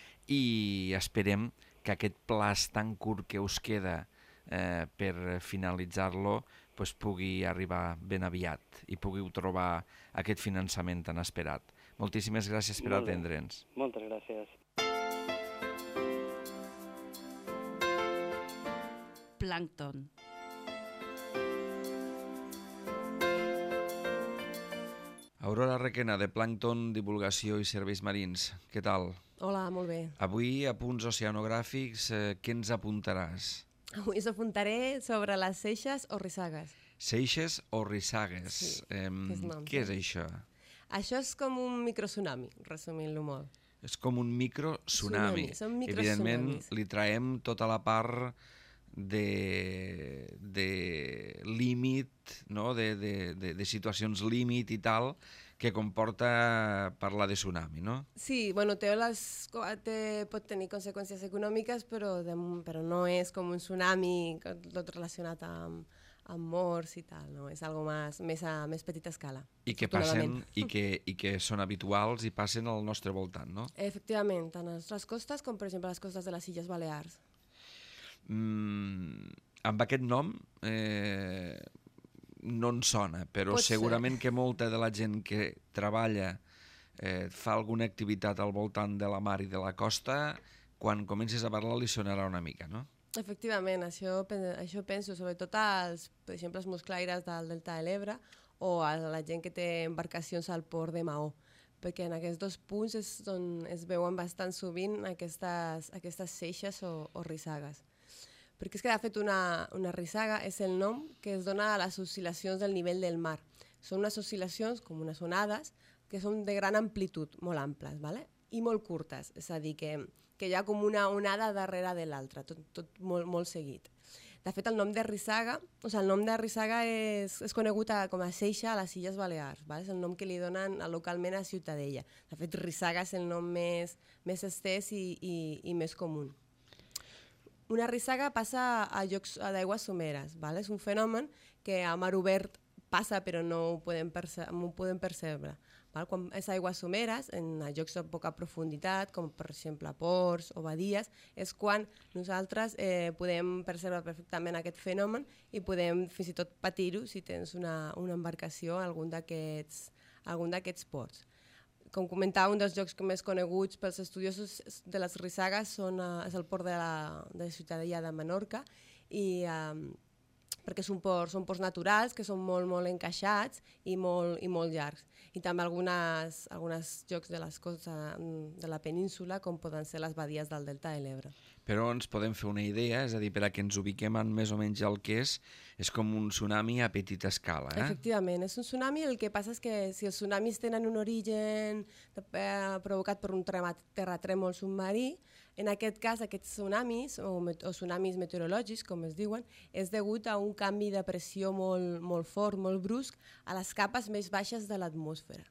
i esperem que aquest plaç tan curt que us queda eh, per finalitzar-lo pues, pugui arribar ben aviat i pugueu trobar aquest finançament tan esperat. Moltíssimes gràcies per atendre'ns. Moltes gràcies. Plàncton. Aurora Requena, de Plàncton, Divulgació i Serveis Marins. Què tal? Hola, molt bé. Avui, a Punts Oceanogràfics, eh, què ens apuntaràs? Avui us apuntaré sobre les seixes o rissagues. Seixes o rissagues. Sí, eh, és nom, què és sí. això? Això és com un microtsunami, resumint-lo molt. És com un microtsunami. Tsunami, són microtsunamis. Evidentment, li traiem tota la part de, de límit, no? de, de, de, de situacions límit i tal, que comporta parlar de tsunami, no? Sí, bueno, té les, té, pot tenir conseqüències econòmiques, però, de, però no és com un tsunami tot relacionat amb, amb morts i tal, no? És algo més, més a més petita escala. I que passen, i que, i que són habituals i passen al nostre voltant, no? Efectivament, tant a les nostres costes com, per exemple, a les costes de les Illes Balears. Mm, amb aquest nom eh, no en sona, però Pot segurament ser. que molta de la gent que treballa eh, fa alguna activitat al voltant de la mar i de la costa, quan comences a parlar li sonarà una mica, no? Efectivament, això, això penso, sobretot als, per exemple, als mosclaires del Delta de l'Ebre o a la gent que té embarcacions al port de Maó, perquè en aquests dos punts és on es veuen bastant sovint aquestes, aquestes seixes o, o rissagues. Perquè és que, de fet, una, una rissaga és el nom que es dona a les oscil·lacions del nivell del mar. Són unes oscil·lacions, com unes onades, que són de gran amplitud, molt amples, ¿vale? I molt curtes, és a dir, que, que hi ha com una onada darrere de l'altra, tot, tot molt, molt seguit. De fet, el nom de rissaga, o sigui, el nom de rissaga és, és conegut a, com a seixa a les Illes Balears, ¿vale? És el nom que li donen localment a Ciutadella. De fet, rissaga és el nom més, més estès i, i, i més comú. Una rissaga passa a llocs d'aigües someres, ¿vale? És un fenomen que a mar obert passa però no ho podem, perce no ho podem percebre. Val? Quan és aigües someres, en llocs de poca profunditat, com per exemple ports o badies, és quan nosaltres eh, podem percebre perfectament aquest fenomen i podem fins i tot patir-ho si tens una, una embarcació a algun d'aquests algun d'aquests ports. Com comentava, un dels llocs més coneguts pels estudiosos de les rissagues són, uh, és el port de la, de la Ciutadella de Menorca, i, um, perquè són ports, són ports naturals que són molt, molt encaixats i molt, i molt llargs. I també algunes, alguns llocs de les costes de la península, com poden ser les badies del Delta de l'Ebre. Però ens podem fer una idea, és a dir, per a que ens ubiquem en més o menys el que és, és com un tsunami a petita escala, eh? Efectivament, és un tsunami, el que passa és que si els tsunamis tenen un origen eh, provocat per un terratrèmol submarí, en aquest cas aquests tsunamis, o, o tsunamis meteorològics, com es diuen, és degut a un canvi de pressió molt, molt fort, molt brusc, a les capes més baixes de l'atmosfera.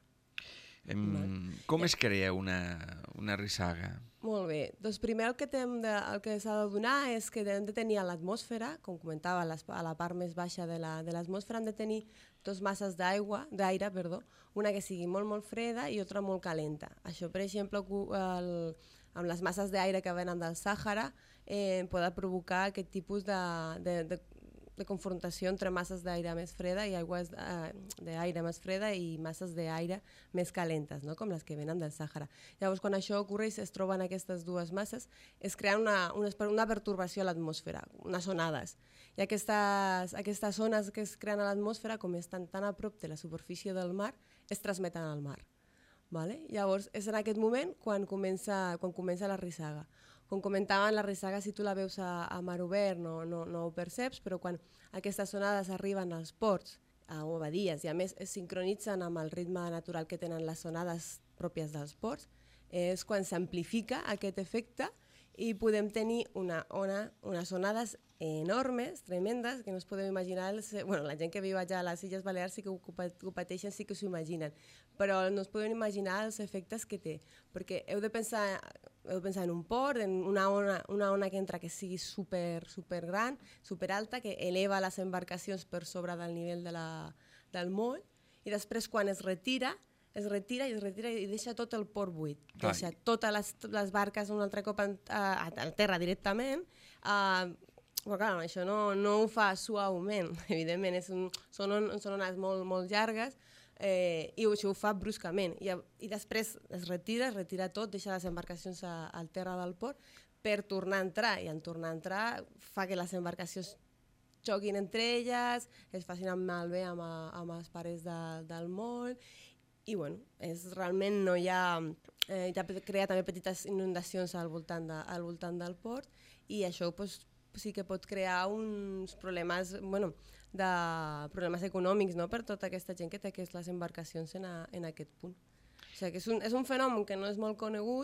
Em, com es crea una, una rissaga? Molt bé. Doncs primer el que, de, el que s'ha de donar és que hem de tenir a l'atmosfera, com comentava, a la part més baixa de l'atmosfera, hem de tenir dos masses d'aigua, d'aire, perdó, una que sigui molt, molt freda i altra molt calenta. Això, per exemple, el, amb les masses d'aire que venen del Sàhara, eh, poden provocar aquest tipus de, de, de de confrontació entre masses d'aire més freda i aigües eh, d'aire més freda i masses d'aire més calentes, no? Com les que venen del Sàhara. Llavors, quan això ocorreix, es troben aquestes dues masses, es crea una, una, una pertorbació a l'atmosfera, unes onades. I aquestes, aquestes ones que es creen a l'atmosfera, com estan tan a prop de la superfície del mar, es transmeten al mar. Vale? Llavors, és en aquest moment quan comença, quan comença la rissaga. Com comentaven, la rissaga, si tu la veus a, a mar obert, no, no, no ho perceps, però quan aquestes onades arriben als ports a badies i a més es sincronitzen amb el ritme natural que tenen les onades pròpies dels ports, és quan s'amplifica aquest efecte i podem tenir una ona, unes onades enormes, tremendes, que no es podem imaginar. Els, bueno, la gent que viu allà a les Illes Balears sí que ho, ho pateixen, sí que s'ho imaginen, però no es poden imaginar els efectes que té, perquè heu de pensar, heu de pensar en un port, en una ona, una ona que entra que sigui super, super gran, super alta, que eleva les embarcacions per sobre del nivell de la, del moll, i després quan es retira, es retira i es retira i deixa tot el port buit. Clar. Deixa totes les, les barques un altre cop en, a, a terra directament. Uh, però clar, això no, no ho fa suaument, evidentment. És un, són, on, són ones molt, molt llargues eh, i això ho fa bruscament. I, I després es retira, es retira tot, deixa les embarcacions a, al terra del port per tornar a entrar. I en tornar a entrar fa que les embarcacions xoquin entre elles, es facin malbé amb, amb els parets de, del moll. I bueno, és, realment no hi ha, eh, ja crea també petites inundacions al voltant, de, al voltant del port i això pues, sí que pot crear uns problemes, bueno, de problemes econòmics, no?, per tota aquesta gent que té les embarcacions en, a, en aquest punt. O sigui que és un, és un fenomen que no és molt conegut,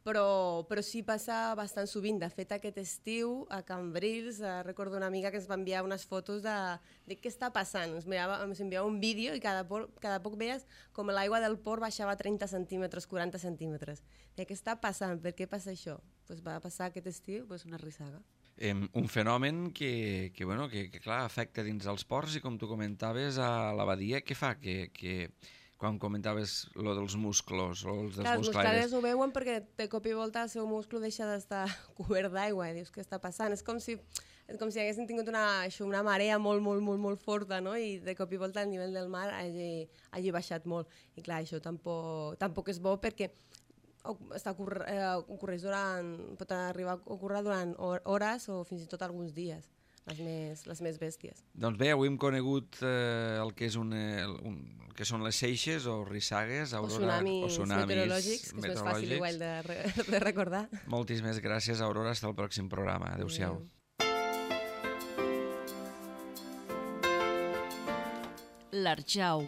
però, però sí passa bastant sovint. De fet, aquest estiu, a Cambrils, eh, recordo una amiga que ens va enviar unes fotos de, de què està passant. Ens, mirava, ens enviava un vídeo i cada, por, cada poc veies com l'aigua del port baixava trenta centímetres, quaranta centímetres. De què està passant? Per què passa això? Pues va passar aquest estiu pues una rissaga. Eh, un fenomen que, que, bueno, que, que clar, afecta dins els ports i, com tu comentaves, a la badia. Què fa que... que... quan comentaves lo dels musclos o els dels Clar, els musclaires. musclaires ho veuen perquè de cop i volta el seu musclo deixa d'estar cobert d'aigua i dius què està passant. És com si, és com si haguessin tingut una, això, una marea molt, molt, molt, molt forta, no? I de cop i volta el nivell del mar hagi, hagi baixat molt. I clar, això tampoc, tampoc és bo perquè està ocurre, eh, ocorreix durant, pot arribar a ocórrer durant hores o fins i tot alguns dies. Les més, les més bèsties. Doncs bé, avui hem conegut eh, el, que és un, un, el que són les seixes o rissagues, Aurora, o tsunamis, o tsunamis meteorològics, que és més fàcil igual de, de recordar. Moltíssimes gràcies, Aurora. Hasta el pròxim programa. Adéu-siau. L'Arjau.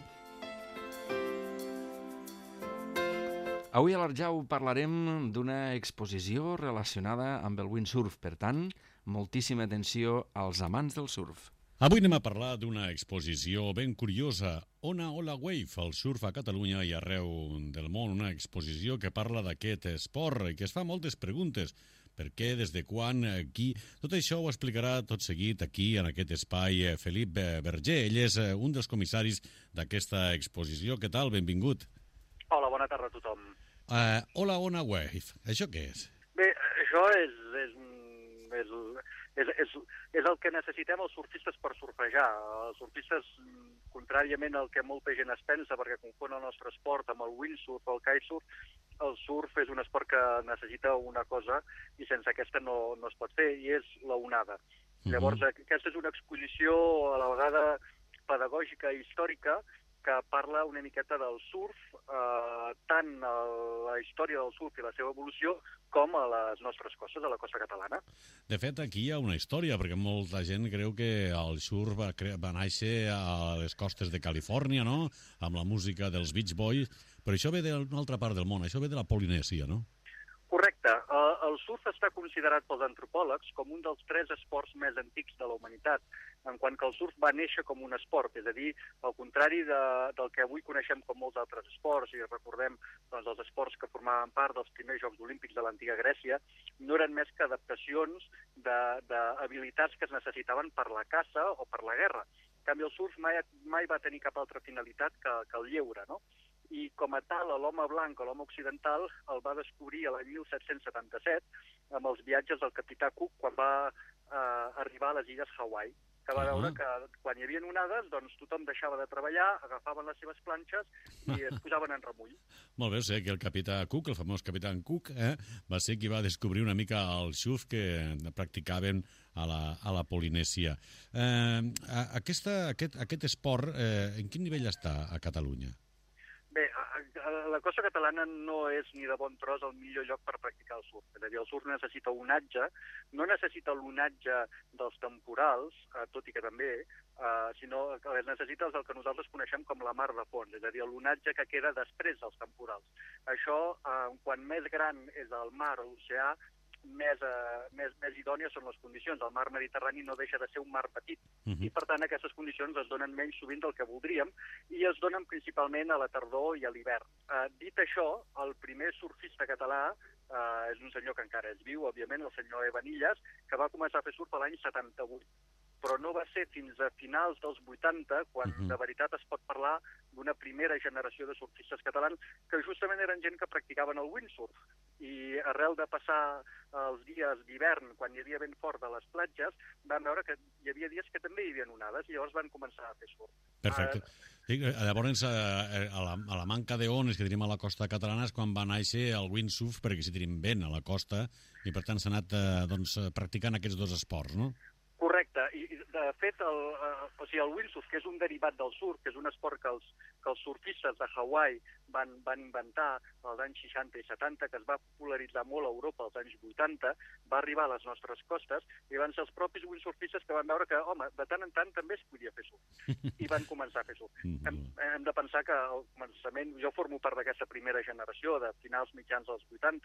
Avui a l'Arjau parlarem d'una exposició relacionada amb el windsurf. Per tant, moltíssima atenció als amants del surf. Avui anem a parlar d'una exposició ben curiosa, Ona Ola Wave, el surf a Catalunya i arreu del món. Una exposició que parla d'aquest esport i que es fa moltes preguntes. Per què, des de quan, qui... Tot això ho explicarà tot seguit aquí, en aquest espai, Felip Berger. Ell és un dels comissaris d'aquesta exposició. Què tal? Benvingut. Hola, bona tarda a tothom. Uh, Ola Ona Wave, això què és? Bé, això és, és, és, és, és, és el que necessitem els surfistes per surfejar. Els surfistes, contràriament al que molta gent es pensa, perquè confon el nostre esport amb el windsurf o el kitesurf, el surf és un esport que necessita una cosa i sense aquesta no, no es pot fer, i és la onada. Uh-huh. Llavors, aquesta és una exposició a la vegada pedagògica i històrica que parla una miqueta del surf, eh, tant a la història del surf i la seva evolució, com a les nostres costes, a la costa catalana. De fet, aquí hi ha una història, perquè molta gent creu que el surf va, cre... va néixer a les costes de Califòrnia, no?, amb la música dels Beach Boys, però això ve d'una altra part del món, això ve de la Polinèsia, no? Correcte. El surf està considerat pels antropòlegs com un dels tres esports més antics de la humanitat, en quant que el surf va néixer com un esport, és a dir, al contrari de, del que avui coneixem com molts altres esports, i recordem doncs, els esports que formaven part dels primers Jocs Olímpics de l'antiga Grècia, no eren més que adaptacions d'habilitats que es necessitaven per la caça o per la guerra. En canvi, el surf mai, mai va tenir cap altra finalitat que, que el lleure, no? I com a tal, l'home blanc o l'home occidental el va descobrir l'any mil set-cents setanta-set amb els viatges del capità Cook quan va eh, arribar a les illes Hawaii, que va veure que quan hi havia onades, doncs tothom deixava de treballar, agafaven les seves planxes i es posaven en remull. Molt bé, sé que el capità Cook, el famós capità Cook, eh, va ser qui va descobrir una mica el surf que practicaven a la, a la Polinèsia. Eh, aquesta, aquest, aquest esport, eh, en quin nivell està a Catalunya? Bé, la costa catalana no és ni de bon tros el millor lloc per practicar el surf. És a dir, el surf necessita onatge, no necessita l'onatge dels temporals, eh, tot i que també, eh, sinó que necessita el que nosaltres coneixem com la mar de fons, és a dir, l'onatge que queda després dels temporals. Això, eh, quan més gran és el mar o l'oceà, més, eh, més, més idònies són les condicions. El mar Mediterrani no deixa de ser un mar petit, uh-huh. i per tant aquestes condicions es donen menys sovint del que voldríem i es donen principalment a la tardor i a l'hivern. Eh, dit això, el primer surfista català eh, és un senyor que encara és viu, òbviament, el senyor Evanillas, que va començar a fer surf l'any setanta-vuit. Però no va ser fins a finals dels vuitanta quan uh-huh. de veritat es pot parlar d'una primera generació de surfistes catalans que justament eren gent que practicaven el windsurf. I arrel de passar els dies d'hivern, quan hi havia vent fort a les platges, van veure que hi havia dies que també hi havia onades i llavors van començar a fer surf. Perfecte. Uh, llavors, a, a, la, a la manca d'ones que tenim a la costa catalana és quan va néixer el windsurf, perquè si tenim vent a la costa i per tant s'ha anat eh, doncs, practicant aquests dos esports, no? Correcte, i de fet el, eh, o sigui, el windsurf, que és un derivat del surf, que és un esport que els, que els surfistes de Hawaii van, van inventar als anys seixanta i setanta, que es va popularitzar molt a Europa als anys vuitanta, va arribar a les nostres costes i van ser els propis windsurfistes que van veure que, home, de tant en tant també es podia fer surf i van començar a fer surf. hem, hem de pensar que al començament, jo formo part d'aquesta primera generació de finals mitjans dels vuitanta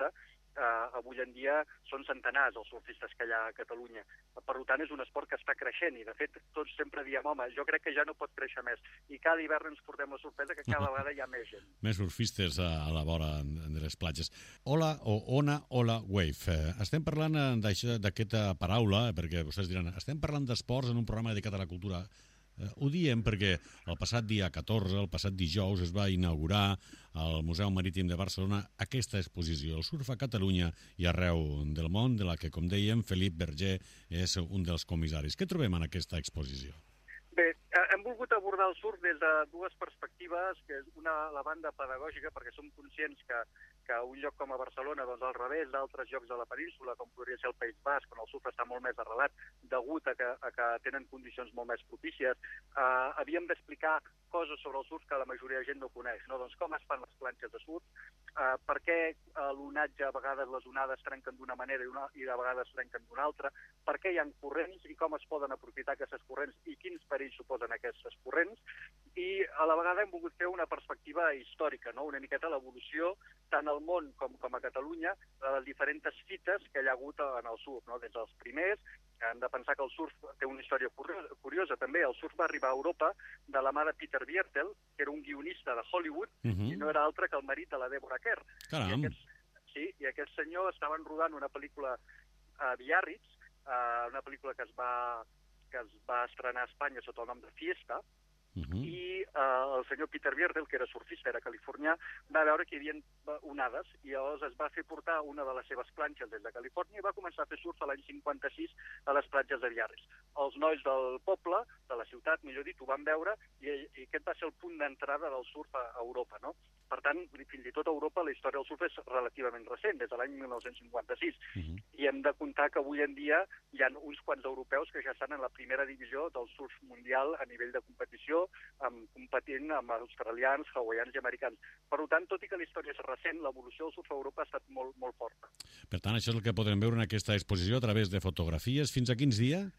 Uh, avui en dia són centenars els surfistes que hi ha a Catalunya. Per tant, és un esport que està creixent i, de fet, tots sempre diem, home, jo crec que ja no pot créixer més. I cada hivern ens portem la sorpresa que cada vegada hi ha més gent. Més surfistes a, a la vora de les platges. Ola o Ona Ola Wave. Eh, estem parlant d'aquesta paraula, perquè vostès diran, estem parlant d'esports en un programa dedicat a la cultura. Eh, ho diem perquè el passat dia catorze, el passat dijous, es va inaugurar al Museu Marítim de Barcelona aquesta exposició, el surf a Catalunya i arreu del món, de la que, com dèiem, Felip Berger és un dels comissaris. Què trobem en aquesta exposició? Bé, hem volgut abordar el surf des de dues perspectives, que és una, la banda pedagògica, perquè som conscients que, que un lloc com a Barcelona, doncs al revés d'altres llocs de la península, com podria ser el País Basc, on el surf està molt més arrelat, degut a que, a que tenen condicions molt més propícies, eh, havíem d'explicar coses sobre el surf que la majoria de gent no coneix, no? Doncs com es fan les planxes de surf, eh, per què l'onatge a vegades les onades trenquen d'una manera i, una, i de vegades trenquen d'una altra, per què hi ha corrents i com es poden aprofitar aquestes corrents i quins perills suposen aquestes corrents, i a la vegada hem volgut fer una perspectiva històrica, no? Una miqueta l'evolució tant al món com, com a Catalunya de les diferents fites que hi ha hagut en el surf, no? Des dels primers, hem de pensar que el surf té una història curiosa, curiosa també. El surf va arribar a Europa de la mà de Peter Biertel, que era un guionista de Hollywood, uh-huh. i no era altre que el marit de la Deborah Kerr. Caram! I aquest, sí, i aquest senyor estaven rodant una pel·lícula a Biarritz, uh, una pel·lícula que es va que es va estrenar a Espanya sota el nom de Fiesta, uh-huh. i uh, el senyor Peter Biertel, que era surfista, era californià, va veure que hi havia onades i llavors es va fer portar una de les seves planxes des de Califòrnia i va començar a fer surf a l'any cinquanta-sis a les platges de Biarritz. Els nois del poble, de la ciutat, millor dit, ho van veure i, i aquest va ser el punt d'entrada del surf a Europa, no? Per tant, fins i tot a Europa la història del surf és relativament recent, des de l'any mil nou-cents cinquanta-sis. Uh-huh. I hem de comptar que avui en dia hi ha uns quants europeus que ja estan en la primera divisió del surf mundial a nivell de competició, amb, competint amb australians, hawaians i americans. Per tant, tot i que la història és recent, l'evolució del surf a Europa ha estat molt, molt forta. Per tant, això és el que podrem veure en aquesta exposició a través de fotografies. Fins a quins dies?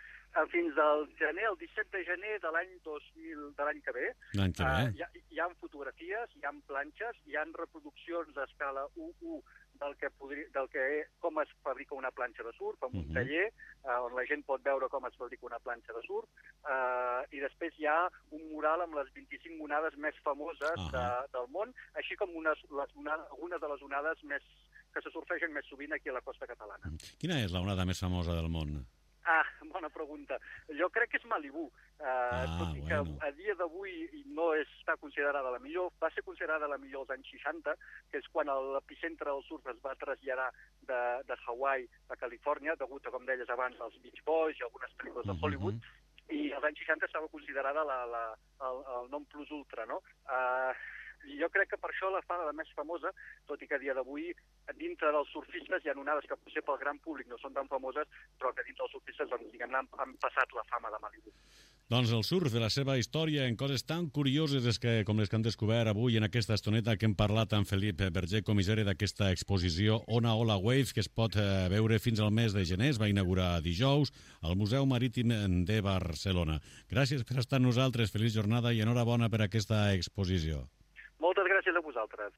Fins al gener, el disset de gener de l'any dos mil, de l'any que ve. L'any que ve. Uh, hi, ha, hi ha fotografies, hi ha planxes, hi ha reproduccions a escala u u del que, podri, del que com es fabrica una planxa de surf, en un uh-huh. taller, uh, on la gent pot veure com es fabrica una planxa de surf, uh, i després hi ha un mural amb les vint-i-cinc onades més famoses uh-huh. de, del món, així com unes, les onades, algunes de les onades més, que se surfegen més sovint aquí a la costa catalana. Quina és la onada més famosa del món? Ah, bona pregunta. Jo crec que és Malibú. Uh, ah, tot i bueno. que a dia d'avui no està considerada la millor, va ser considerada la millor als anys seixanta, que és quan l'epicentre del surf es va traslladar de, de Hawaii a Califòrnia, degut a, com deies abans, als Beach Boys i algunes pel·lícules de Hollywood, uh-huh. i als anys seixanta estava considerada la, la, el, el nom plus ultra, no? Uh, jo crec que per això la fa la més famosa, tot i que a dia d'avui dintre dels surfistes hi ha onades que potser pel gran públic no són tan famoses, però que dintre dels surfistes doncs, diguem, han, han passat la fama de Malibu. Doncs el surf de la seva història en coses tan curioses és que, com les que han descobert avui en aquesta estoneta que hem parlat amb Felip Berger, comissari d'aquesta exposició Ona Ola Wave, que es pot eh, veure fins al mes de gener, es va inaugurar dijous al Museu Marítim de Barcelona. Gràcies per estar amb nosaltres, feliç jornada i enhorabona per aquesta exposició. Moltes gràcies a vosaltres.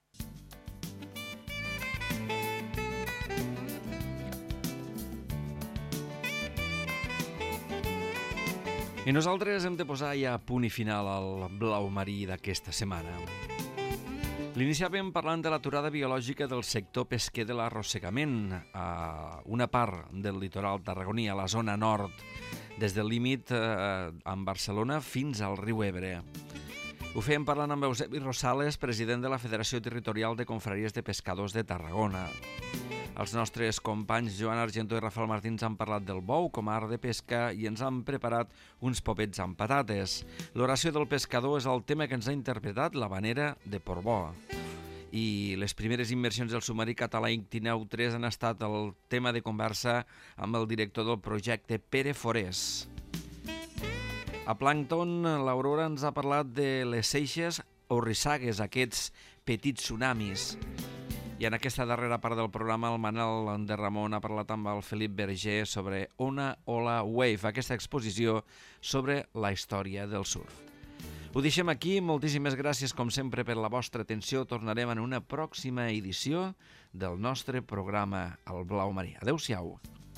I nosaltres hem de posar ja punt i final al blau marí d'aquesta setmana. L'iniciàvem parlant de l'aturada biològica del sector pesquer de l'arrossegament a una part del litoral tarragoní, a la zona nord, des del límit eh, amb Barcelona fins al riu Ebre. Ho fèiem parlant amb Eusebi Rosales, president de la Federació Territorial de Confraries de Pescadors de Tarragona. Els nostres companys Joan Argentó i Rafael Martins han parlat del bou com a art de pesca i ens han preparat uns popets amb patates. L'oració del pescador és el tema que ens ha interpretat l'havanera de Portbó. I les primeres immersions del submarí català Ictineu tres han estat el tema de conversa amb el director del projecte, Pere Forés. A Plàncton, l'Aurora ens ha parlat de les seixes o rissagues, aquests petits tsunamis. I en aquesta darrera part del programa, el Manel de Ramon ha parlat amb el Felip Berger sobre Ona Ola Wave, aquesta exposició sobre la història del surf. Ho deixem aquí. Moltíssimes gràcies, com sempre, per la vostra atenció. Tornarem en una pròxima edició del nostre programa El Blau Marí. Adéu-siau.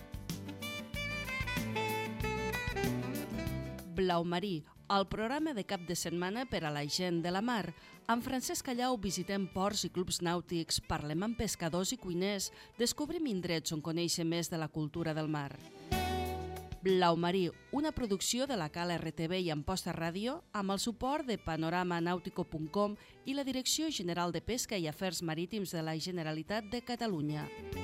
Blau Marí, el programa de cap de setmana per a la gent de la mar. Amb Francesc Callau visitem ports i clubs nàutics, parlem amb pescadors i cuiners, descobrim indrets on conèixer més de la cultura del mar. Blau Marí, una producció de la Cal R T V i Amposta Ràdio, amb el suport de panorama nautico punt com i la Direcció General de Pesca i Afers Marítims de la Generalitat de Catalunya.